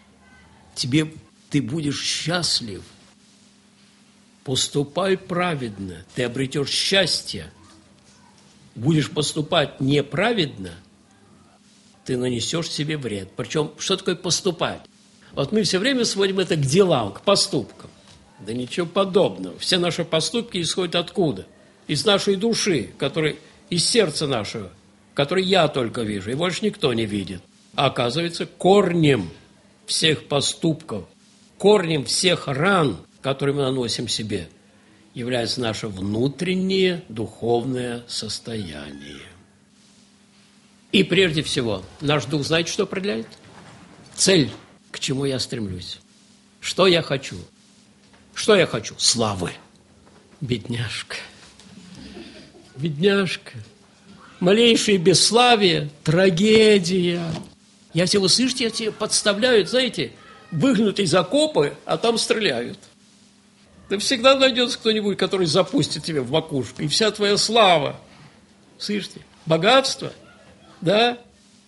Ты будешь счастлив. Поступай праведно. Ты обретешь счастье. Будешь поступать неправедно, ты нанесешь себе вред. Причем, что такое поступать? Вот мы все время сводим это к делам, к поступкам. Да ничего подобного. Все наши поступки исходят откуда? Из нашей души, из сердца нашего, который я только вижу, и больше никто не видит. А оказывается, корнем всех поступков, корнем всех ран, которые мы наносим себе, является наше внутреннее духовное состояние. И прежде всего, наш дух, знаете, что определяет? Цель, к чему я стремлюсь. Что я хочу? Что я хочу? Славы. Бедняжка. Бедняжка. Малейшее бесславие – трагедия. Я тебе, вы слышите, я тебе подставляют, знаете, выгнут из окопа, а там стреляют. Да всегда найдется кто-нибудь, который запустит тебя в макушку. И вся твоя слава, слышите, богатство, да?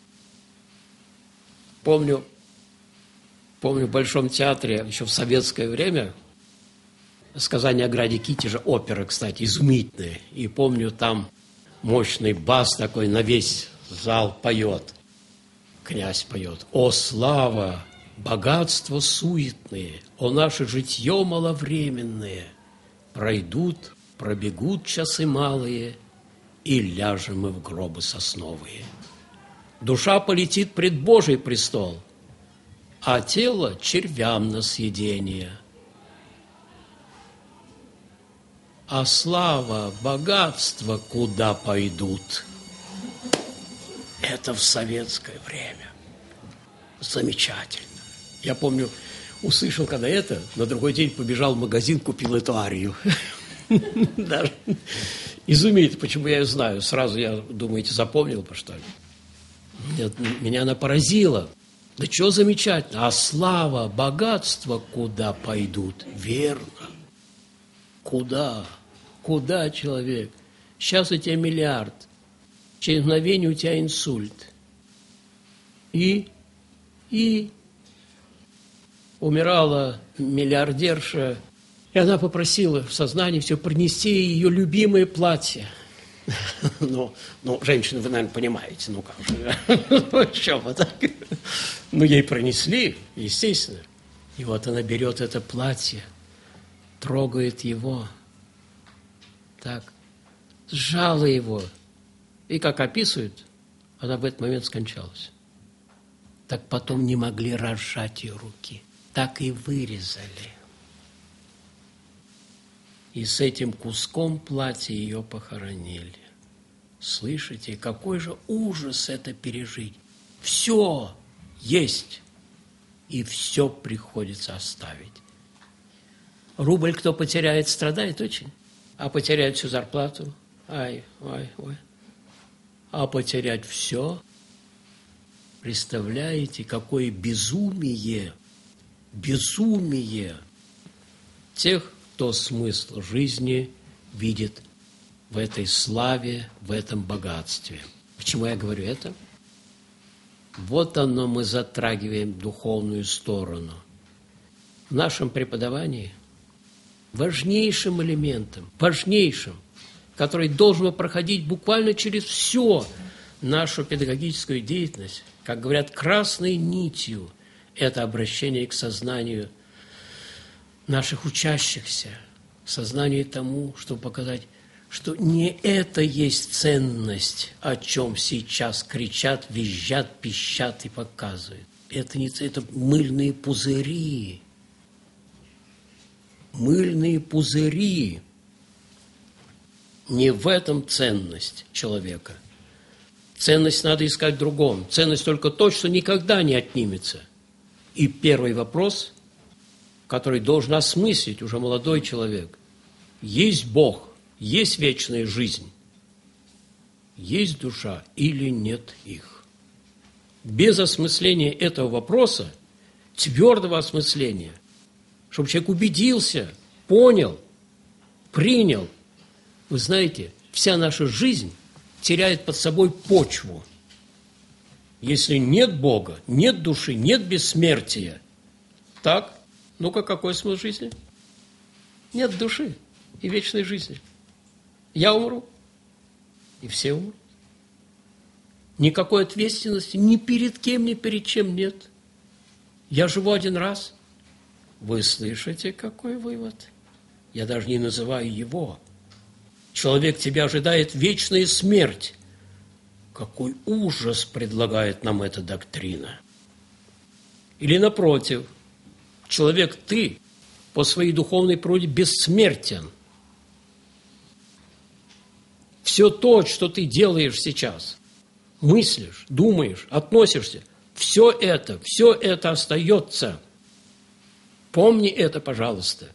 Помню в Большом театре еще в советское время сказание о граде Китежа, опера, кстати, изумительная. И помню, там мощный бас такой на весь зал поет. Князь поет: «О, слава, богатство суетные, о, наше житье маловременное, пройдут, пробегут часы малые, и ляжем мы в гробы сосновые. Душа полетит пред Божий престол, а тело червям на съедение. А слава, богатство куда пойдут?» Это в советское время. Замечательно. Я помню, услышал, когда это, на другой день побежал в магазин, купил эту арию. Даже изумительно, почему я ее знаю. Сразу я, думаете, запомнил, что ли? Нет, меня она поразила. Да что замечательно. А слава, богатство куда пойдут? Верно. Куда? Куда, человек? Сейчас у тебя миллиард. Через мгновение у тебя инсульт. И умирала миллиардерша, и она попросила в сознании все принести ее любимое платье. Ну, женщины, вы, наверное, понимаете, ну как же, что вы так? Ну, ей пронесли, естественно. И вот она берет это платье, трогает его, так, сжала его, и, как описывают, она в этот момент скончалась. Так потом не могли разжать ее руки, так и вырезали. И с этим куском платья ее похоронили. Слышите, какой же ужас это пережить. Все есть, и все приходится оставить. Рубль кто потеряет, страдает очень, а потеряет всю зарплату, ой. А потерять все, представляете, какое безумие тех, кто смысл жизни видит в этой славе, в этом богатстве. Почему я говорю это? Вот оно, мы затрагиваем духовную сторону. В нашем преподавании важнейшим элементом, который должен проходить буквально через всю нашу педагогическую деятельность, как говорят, красной нитью, это обращение к сознанию наших учащихся, к сознанию тому, чтобы показать, что не это есть ценность, о чем сейчас кричат, визжат, пищат и показывают. Это не это мыльные пузыри. Мыльные пузыри. Не в этом ценность человека. Ценность надо искать в другом. Ценность только то, что никогда не отнимется. И первый вопрос, который должен осмыслить уже молодой человек. Есть Бог, есть вечная жизнь, есть душа или нет их? Без осмысления этого вопроса, твердого осмысления, чтобы человек убедился, понял, принял, вы знаете, вся наша жизнь теряет под собой почву. Если нет Бога, нет души, нет бессмертия, так, ну-ка, какой смысл жизни? Нет души и вечной жизни. Я умру, и все умрут. Никакой ответственности ни перед кем, ни перед чем нет. Я живу один раз. Вы слышите, какой вывод? Я даже не называю его. Человек, тебя ожидает вечная смерть. Какой ужас предлагает нам эта доктрина. Или напротив, человек, ты по своей духовной природе бессмертен. Все то, что ты делаешь сейчас, мыслишь, думаешь, относишься, все это остается. Помни это, пожалуйста.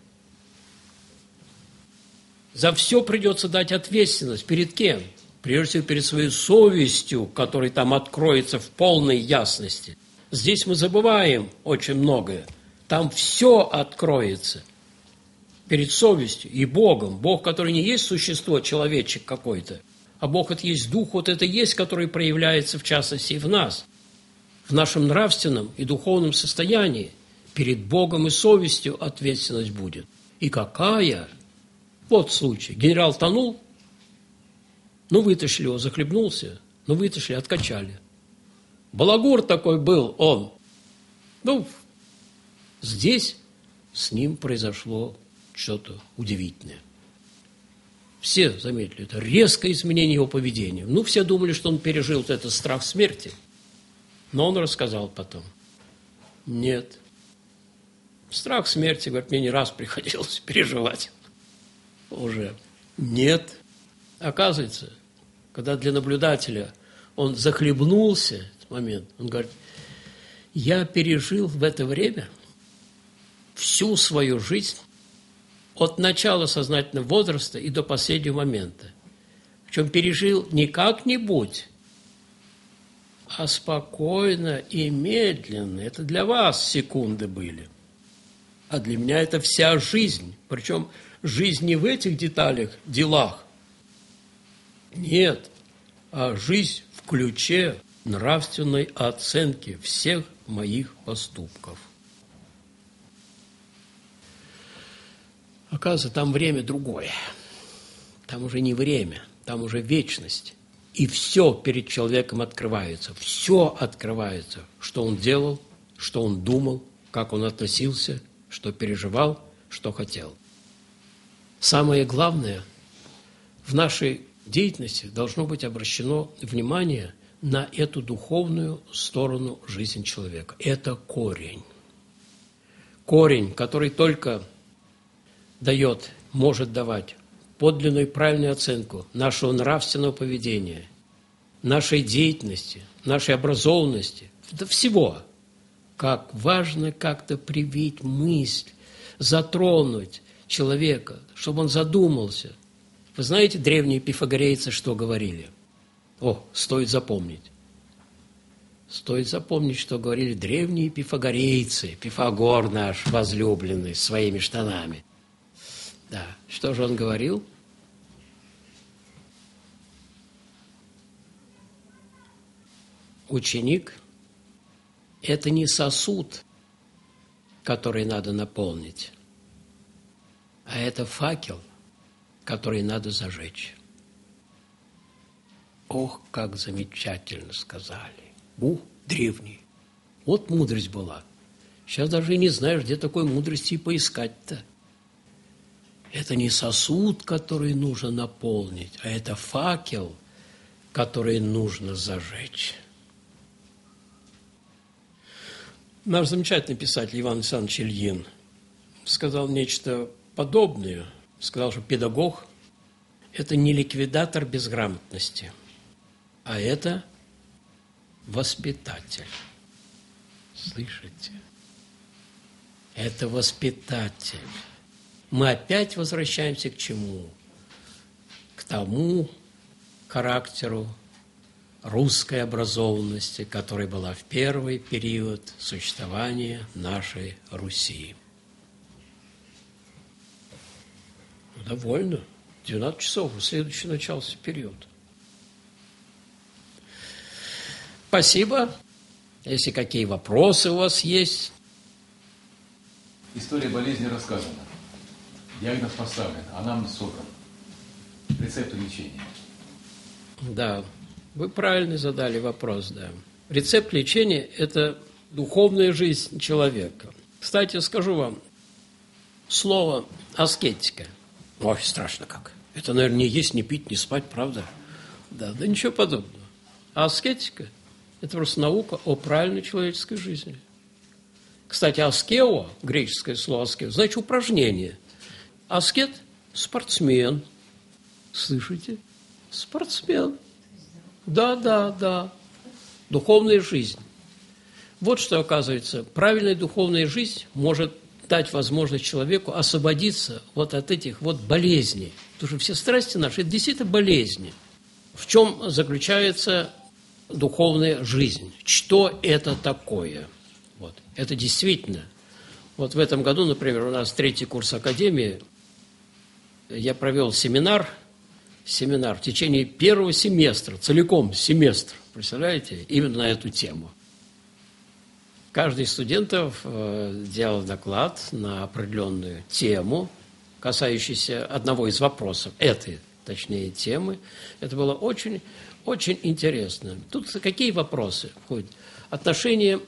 За все придется дать ответственность. Перед кем? Прежде всего, перед своей совестью, которая там откроется в полной ясности. Здесь мы забываем очень многое. Там все откроется. перед совестью и Богом. Бог, который не есть существо, человечек какой-то, а Бог – это есть Дух, вот это есть, который проявляется, в частности, и в нас, в нашем нравственном и духовном состоянии. Перед Богом и совестью ответственность будет. И какая? Вот случай. Генерал тонул, вытащили его, захлебнулся, вытащили, откачали. Балагур такой был он. Здесь с ним произошло что-то удивительное. Все заметили, это резкое изменение его поведения. Все думали, что он пережил этот страх смерти. Но он рассказал потом. Нет. Страх смерти, говорит, мне не раз приходилось переживать. Уже. Нет. Оказывается, когда для наблюдателя он захлебнулся, этот момент, он говорит, я пережил в это время всю свою жизнь от начала сознательного возраста и до последнего момента. Причем пережил не как-нибудь, а спокойно и медленно. Это для вас секунды были. А для меня это вся жизнь. Причем жизнь не в этих деталях, делах. Нет, а жизнь в ключе нравственной оценки всех моих поступков. Оказывается, там время другое. Там уже не время, там уже вечность. И все перед человеком открывается. Все открывается, что он делал, что он думал, как он относился, что переживал, что хотел. Самое главное, в нашей деятельности должно быть обращено внимание на эту духовную сторону жизни человека. Это корень. Корень, который только может давать подлинную и правильную оценку нашего нравственного поведения, нашей деятельности, нашей образованности, до всего. Как важно как-то привить мысль, затронуть человека, чтобы он задумался. Вы знаете, древние пифагорейцы что говорили? Стоит запомнить. Стоит запомнить, что говорили древние пифагорейцы, Пифагор наш возлюбленный, своими штанами. Да, что же он говорил? Ученик – это не сосуд, который надо наполнить, а это факел, который надо зажечь. Ох, как замечательно сказали. Древние. Вот мудрость была. Сейчас даже и не знаешь, где такой мудрости и поискать-то. Это не сосуд, который нужно наполнить, а это факел, который нужно зажечь. Наш замечательный писатель Иван Александрович Ильин сказал нечто подобное. Сказал, что педагог – это не ликвидатор безграмотности, а это воспитатель. Слышите? Это воспитатель. Мы опять возвращаемся к чему? К тому характеру русской образованности, которая была в первый период существования нашей Руси. Довольно. 12 часов, следующий начался период. Спасибо. Если какие вопросы у вас есть. История болезни рассказана. Диагноз поставлен, анамнез собран. Рецепт лечения. Да, вы правильно задали вопрос, да. Рецепт лечения – это духовная жизнь человека. Кстати, скажу вам, слово «аскетика». Ой, страшно как. Это, наверное, не есть, не пить, не спать, правда? Да ничего подобного. А аскетика – это просто наука о правильной человеческой жизни. Кстати, аскео, греческое слово аскео, значит упражнение. Аскет – спортсмен. Слышите? Спортсмен. Да. Духовная жизнь. Вот что, оказывается, правильная духовная жизнь может дать возможность человеку освободиться вот от этих вот болезней. Потому что все страсти наши – это действительно болезни. В чем заключается духовная жизнь? Что это такое? Вот. Это действительно. Вот в этом году, например, у нас 3-й курс академии я провел семинар в течение первого семестра, целиком семестр, представляете, именно на эту тему. Каждый из студентов делал доклад на определенную тему, касающуюся одного из вопросов, точнее, темы. Это было очень, очень интересно. Тут какие вопросы входят? Отношение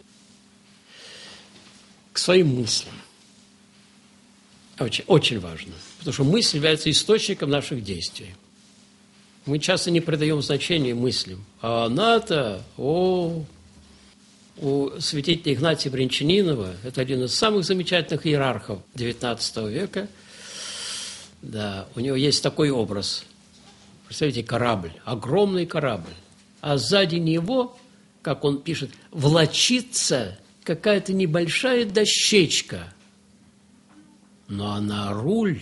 к своим мыслям. Очень, очень важно, потому что мысль является источником наших действий. Мы часто не придаем значения мыслям, а она-то, у святителя Игнатия Брянчанинова, это один из самых замечательных иерархов XIX века, да, у него есть такой образ. Представляете, корабль, огромный корабль, а сзади него, как он пишет, влачится какая-то небольшая дощечка, но она руль,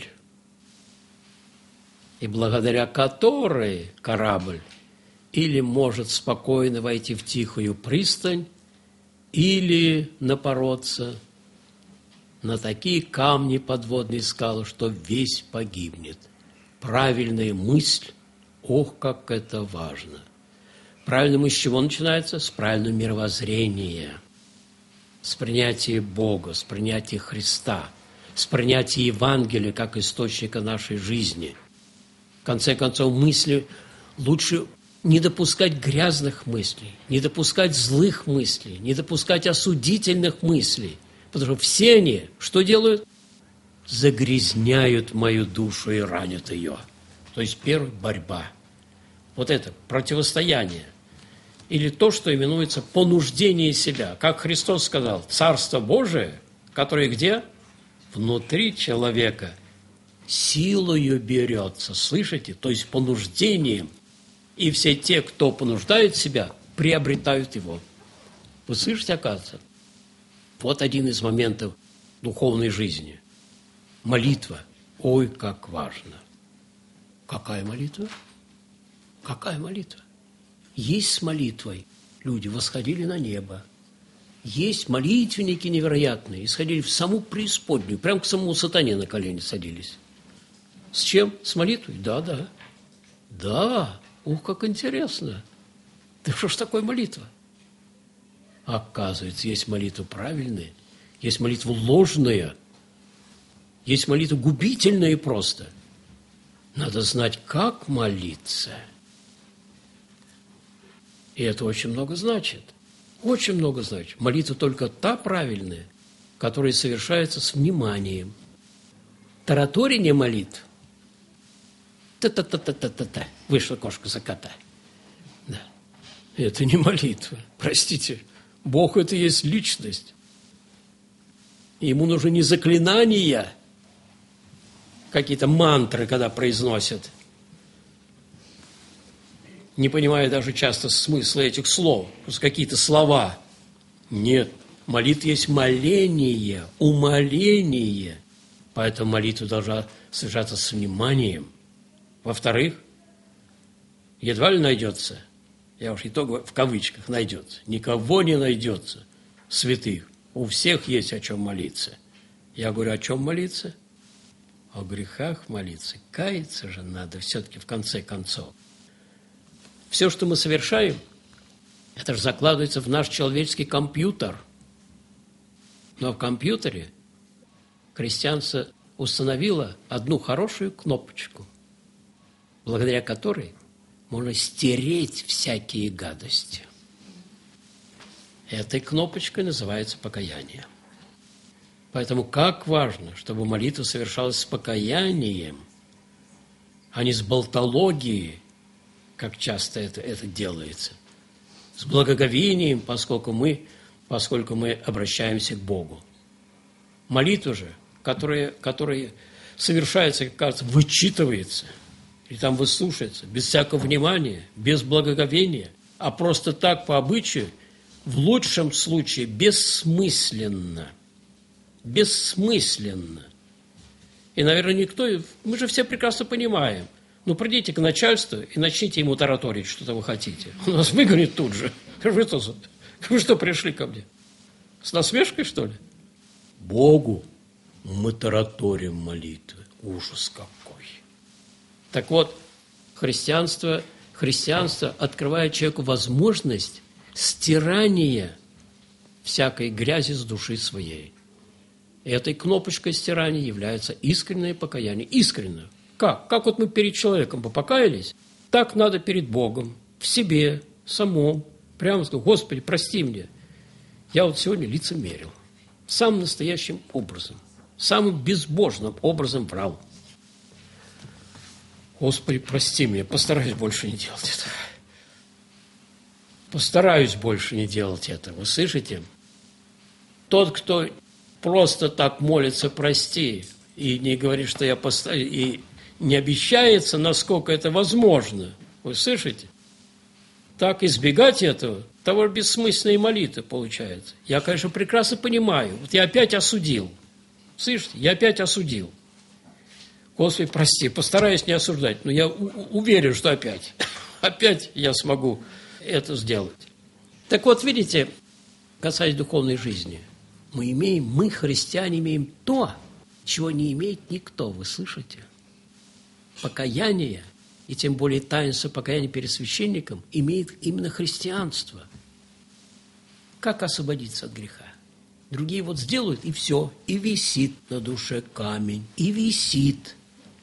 и благодаря которой корабль или может спокойно войти в тихую пристань, или напороться на такие камни подводные скалы, что весь погибнет. Правильная мысль, ох, как это важно. Правильная мысль с чего начинается? С правильного мировоззрения, с принятия Бога, с принятия Христа, с принятия Евангелия как источника нашей жизни. В конце концов, мысли лучше не допускать грязных мыслей, не допускать злых мыслей, не допускать осудительных мыслей, потому что все они что делают? Загрязняют мою душу и ранят ее. То есть, первая борьба. Вот это противостояние. Или то, что именуется понуждение себя. Как Христос сказал, Царство Божие, которое где? Внутри человека. Силою берется, слышите? То есть понуждением. И все те, кто понуждает себя, приобретают его. Вы слышите, оказывается? Вот один из моментов духовной жизни. Молитва. Ой, как важно. Какая молитва? Какая молитва? Есть с молитвой люди восходили на небо. Есть молитвенники невероятные, исходили в саму преисподнюю, прям к самому сатане на колени садились. С чем? С молитвой? Да. Да, ух, как интересно. Да что ж такое молитва? Оказывается, есть молитва правильная, есть молитва ложная, есть молитва губительная просто. Надо знать, как молиться. И это очень много значит. Очень много значит. Молитва только та правильная, которая совершается с вниманием. Тараторение молитв. Та-та-та-та-та-та-та. Вышла кошка за кота. Да. Это не молитва. Простите. Бог – это есть личность. Ему нужны не заклинания, какие-то мантры, когда произносят, не понимая даже часто смысла этих слов, просто какие-то слова. Нет, молитва есть моление, умоление. Поэтому молитва должна совершаться с вниманием. Во-вторых, едва ли найдется, я уж итог в кавычках, найдется, никого не найдется святых. У всех есть о чем молиться. Я говорю, о чем молиться? О грехах молиться. Каяться же надо все-таки в конце концов. Все, что мы совершаем, это же закладывается в наш человеческий компьютер. Но в компьютере христианство установило одну хорошую кнопочку, благодаря которой можно стереть всякие гадости. Этой кнопочкой называется покаяние. Поэтому как важно, чтобы молитва совершалась с покаянием, а не с болтологией, как часто это делается, с благоговением, поскольку мы обращаемся к Богу. Молитва же, которая совершается, как кажется, вычитывается, и там выслушается, без всякого внимания, без благоговения, а просто так, по обычаю, в лучшем случае бессмысленно. Бессмысленно. И, наверное, мы же все прекрасно понимаем. Ну, придите к начальству и начните ему тараторить, что-то вы хотите. Он нас выгонит тут же. Вы что пришли ко мне? С насмешкой, что ли? Богу мы тараторим молитвы. Ужас какой. Так вот, христианство открывает человеку возможность стирания всякой грязи с души своей. И этой кнопочкой стирания является искреннее покаяние. Искренно. Как? Как вот мы перед человеком покаялись, так надо перед Богом, в себе, самом. Прямо сказать: Господи, прости мне. Я вот сегодня лицемерил. Самым настоящим образом. Самым безбожным образом врал. Господи, прости меня, постараюсь больше не делать этого. Постараюсь больше не делать этого. Вы слышите? Тот, кто просто так молится «прости» и не говорит, что я постараюсь, и не обещается, насколько это возможно. Вы слышите? Так избегать этого, того бессмысленной молитвы получается. Я, конечно, прекрасно понимаю. Вот я опять осудил. Слышите? Я опять осудил. Господи, прости, постараюсь не осуждать, но я уверен, что опять я смогу это сделать. Так вот, видите, касаясь духовной жизни, мы, христиане, имеем то, чего не имеет никто, вы слышите? Покаяние, и тем более таинство покаяния перед священником, имеет именно христианство. Как освободиться от греха? Другие вот сделают, и все, и висит на душе камень, и висит.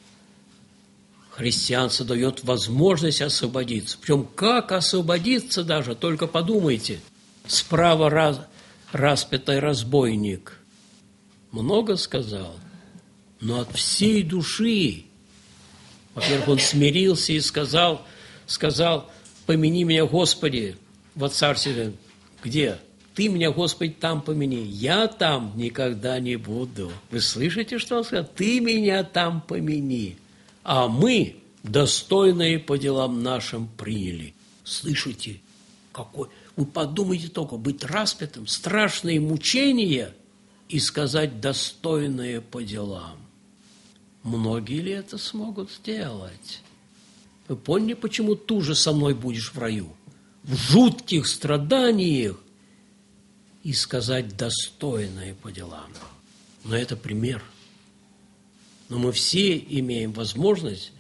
Христианство дает возможность освободиться. Причем как освободиться даже, только подумайте. Справа распятый разбойник. Много сказал, но от всей души. Во-первых, он смирился и сказал, помяни меня, Господи, во Царстве. Где? Ты меня, Господи, там помяни. Я там никогда не буду. Вы слышите, что он сказал? Ты меня там помяни. А мы, достойные по делам нашим, приняли. Слышите? Какой? Вы подумайте только, быть распятым, страшные мучения и сказать достойные по делам. Многие ли это смогут сделать? Вы поняли, почему ты же со мной будешь в раю? В жутких страданиях и сказать достойное по делам. Но это пример. Но мы все имеем возможность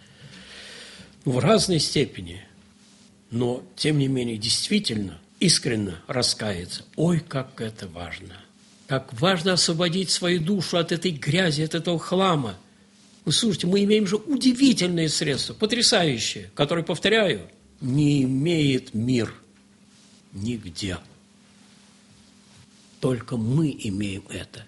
в разной степени, но, тем не менее, действительно, искренне раскаяться. Ой, как это важно! Как важно освободить свою душу от этой грязи, от этого хлама. Вы слушайте, мы имеем же удивительные средства, потрясающие, которые, повторяю, не имеет мир нигде. Только мы имеем это.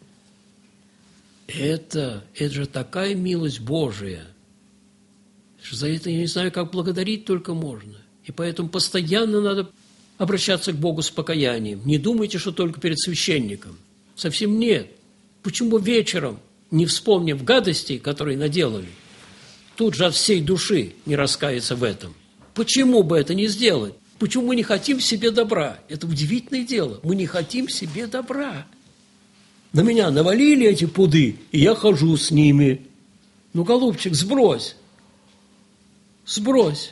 Это же такая милость Божия, что за это я не знаю, как благодарить только можно. И поэтому постоянно надо обращаться к Богу с покаянием. Не думайте, что только перед священником. Совсем нет. Почему вечером, не вспомнив гадостей, которые наделали, тут же от всей души не раскаяться в этом? Почему бы это не сделать? Почему мы не хотим себе добра? Это удивительное дело. Мы не хотим себе добра. На меня навалили эти пуды, и я хожу с ними. Ну, голубчик, сбрось. Сбрось.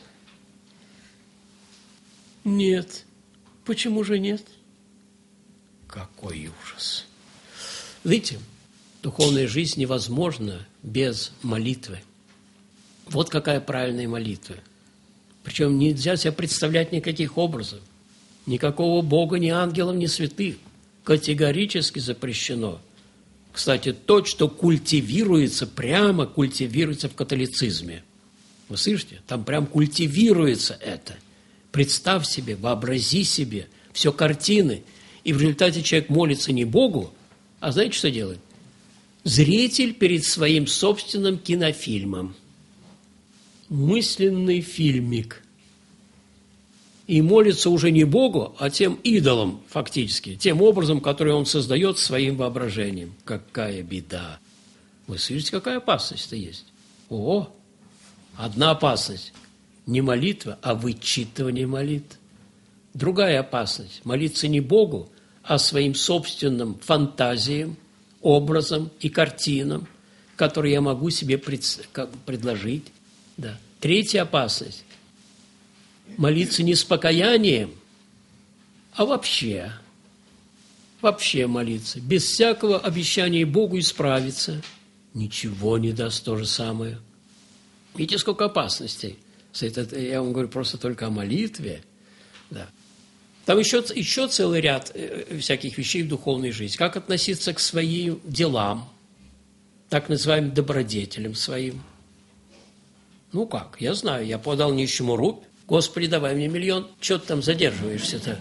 Нет. Почему же нет? Какой ужас. Видите, духовная жизнь невозможна без молитвы. Вот какая правильная молитва. Причем нельзя себе представлять никаких образов. Никакого Бога, ни ангелов, ни святых. Категорически запрещено. Кстати, то, что прямо культивируется в католицизме. Вы слышите? Там прям культивируется это. Представь себе, вообрази себе, все картины. И в результате человек молится не Богу, а знаете, что делает? Зритель перед своим собственным кинофильмом. Мысленный фильмик. И молится уже не Богу, а тем идолам фактически, тем образом, который он создает своим воображением. Какая беда! Вы слышите, какая опасность-то есть? Одна опасность – не молитва, а вычитывание молитв. Другая опасность – молиться не Богу, а своим собственным фантазиям, образом и картинам, которые я могу себе предложить. Да. Третья опасность – молиться не с покаянием, а вообще молиться, без всякого обещания Богу исправиться. Ничего не даст то же самое. Видите, сколько опасностей. Я вам говорю просто только о молитве. Да. Там еще целый ряд всяких вещей в духовной жизни. Как относиться к своим делам, так называемым добродетелям своим. Ну как, я знаю, я подал нищему рубь. Господи, давай мне 1 миллион. Чего ты там задерживаешься-то?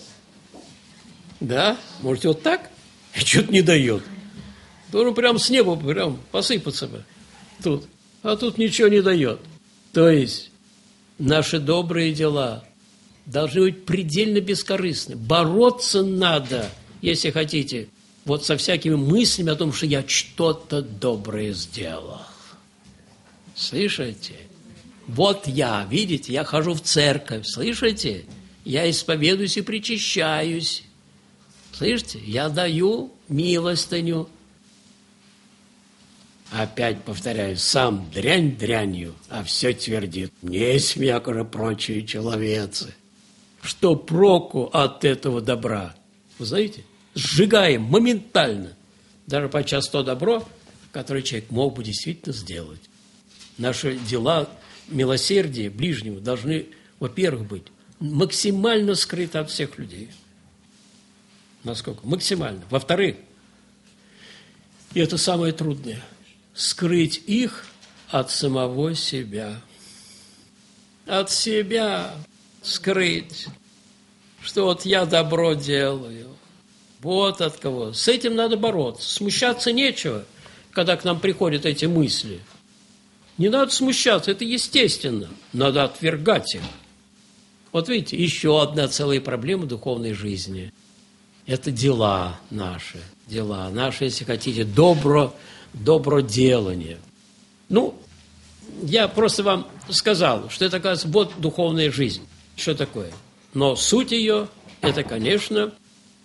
Да? Может, вот так? И что-то не дает. Должен прям с неба прям посыпаться бы тут. А тут ничего не дает. То есть наши добрые дела должны быть предельно бескорыстны. Бороться надо, если хотите, вот со всякими мыслями о том, что я что-то доброе сделал. Слышите? Вот я, видите, я хожу в церковь, слышите? Я исповедуюсь и причащаюсь. Слышите? Я даю милостыню. Опять повторяю, сам дрянь дрянью, а все твердит. Не смякора прочие человецы. Что проку от этого добра? Вы знаете? Сжигаем моментально. Даже подчас то добро, которое человек мог бы действительно сделать. Наши дела милосердия ближнего должны, во-первых, быть максимально скрыты от всех людей. Насколько? Максимально. Во-вторых, и это самое трудное, скрыть их от самого себя. От себя скрыть, что вот я добро делаю. Вот от кого. С этим надо бороться. Смущаться нечего, когда к нам приходят эти мысли. Не надо смущаться, это естественно. Надо отвергать их. Вот видите, еще одна целая проблема духовной жизни. Это дела наши, если хотите, доброделание. Ну, я просто вам сказал, что это, оказывается, вот духовная жизнь. Что такое? Но суть ее, это, конечно,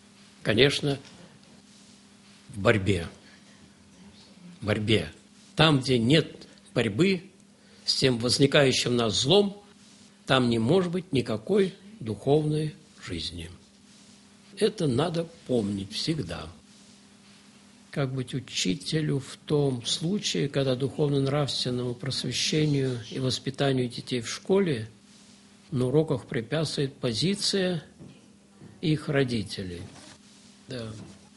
в борьбе. В борьбе. Там, где нет борьбы с тем возникающим в нас злом, там не может быть никакой духовной жизни. Это надо помнить всегда. Как быть учителю в том случае, когда духовно-нравственному просвещению и воспитанию детей в школе на уроках препятствует позиция их родителей. Да.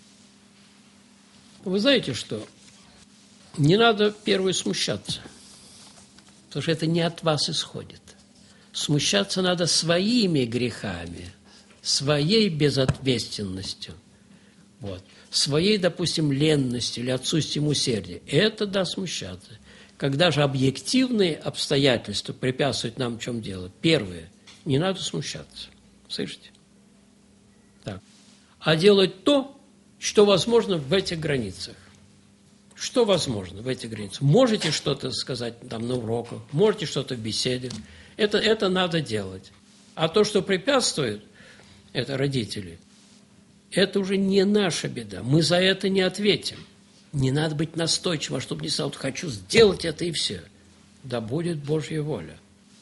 Вы знаете что? Не надо первой смущаться, потому что это не от вас исходит. Смущаться надо своими грехами, своей безответственностью, вот, своей, допустим, ленностью или отсутствием усердия. Это да, смущаться. Когда же объективные обстоятельства препятствуют нам в чем дело? Первое, не надо смущаться. Слышите? Так. А делать то, что возможно в этих границах. Что возможно в этих границах? Можете что-то сказать там на уроках, можете что-то в беседе. Это надо делать. А то, что препятствует, это родители, это уже не наша беда. Мы за это не ответим. Не надо быть настойчивым, чтобы не сказал, хочу сделать это и все. Да будет Божья воля.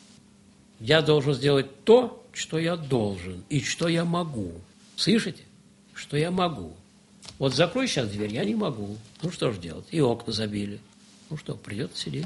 Я должен сделать то, что я должен и что я могу. Слышите? Что я могу. Вот закрой сейчас дверь, я не могу. Ну, что же делать? И окна забили. Ну, что, придется сидеть.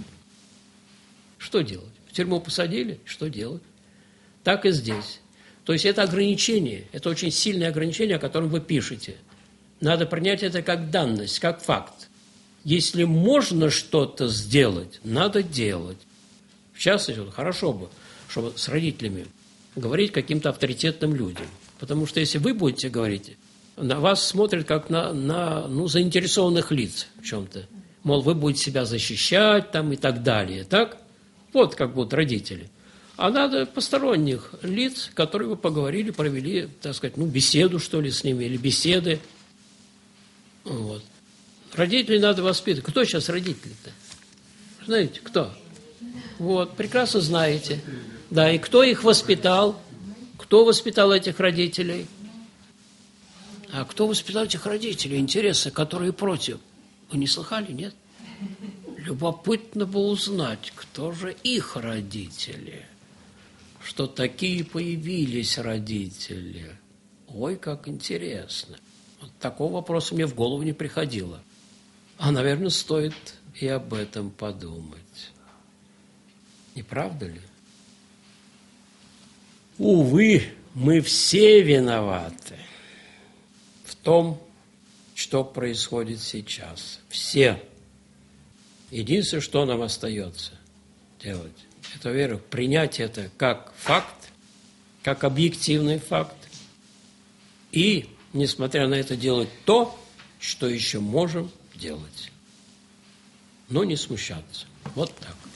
Что делать? В тюрьму посадили? Что делать? Так и здесь. То есть это ограничение, это очень сильное ограничение, о котором вы пишете. Надо принять это как данность, как факт. Если можно что-то сделать, надо делать. В частности, хорошо бы, чтобы с родителями говорить каким-то авторитетным людям. Потому что если вы будете говорить, на вас смотрят как на заинтересованных лиц в чем-то. Мол, вы будете себя защищать там и так далее. Так? Вот как будут родители. А надо посторонних лиц, которые вы поговорили, провели, так сказать, беседу, что ли, с ними, или беседы. Вот. Родителей надо воспитывать. Кто сейчас родители-то? Знаете, кто? Вот, прекрасно знаете. Да, и кто их воспитал? Кто воспитал этих родителей? А кто воспитал этих родителей, интересно, которые против? Вы не слыхали, нет? Любопытно бы узнать, кто же их родители. Что такие появились родители. Ой, как интересно. Вот такого вопроса мне в голову не приходило. А, наверное, стоит и об этом подумать. Не правда ли? Увы, мы все виноваты в том, что происходит сейчас. Все. Единственное, что нам остается делать, это, во-первых, принять это как факт, как объективный факт, и, несмотря на это, делать то, что еще можем делать. Но не смущаться. Вот так.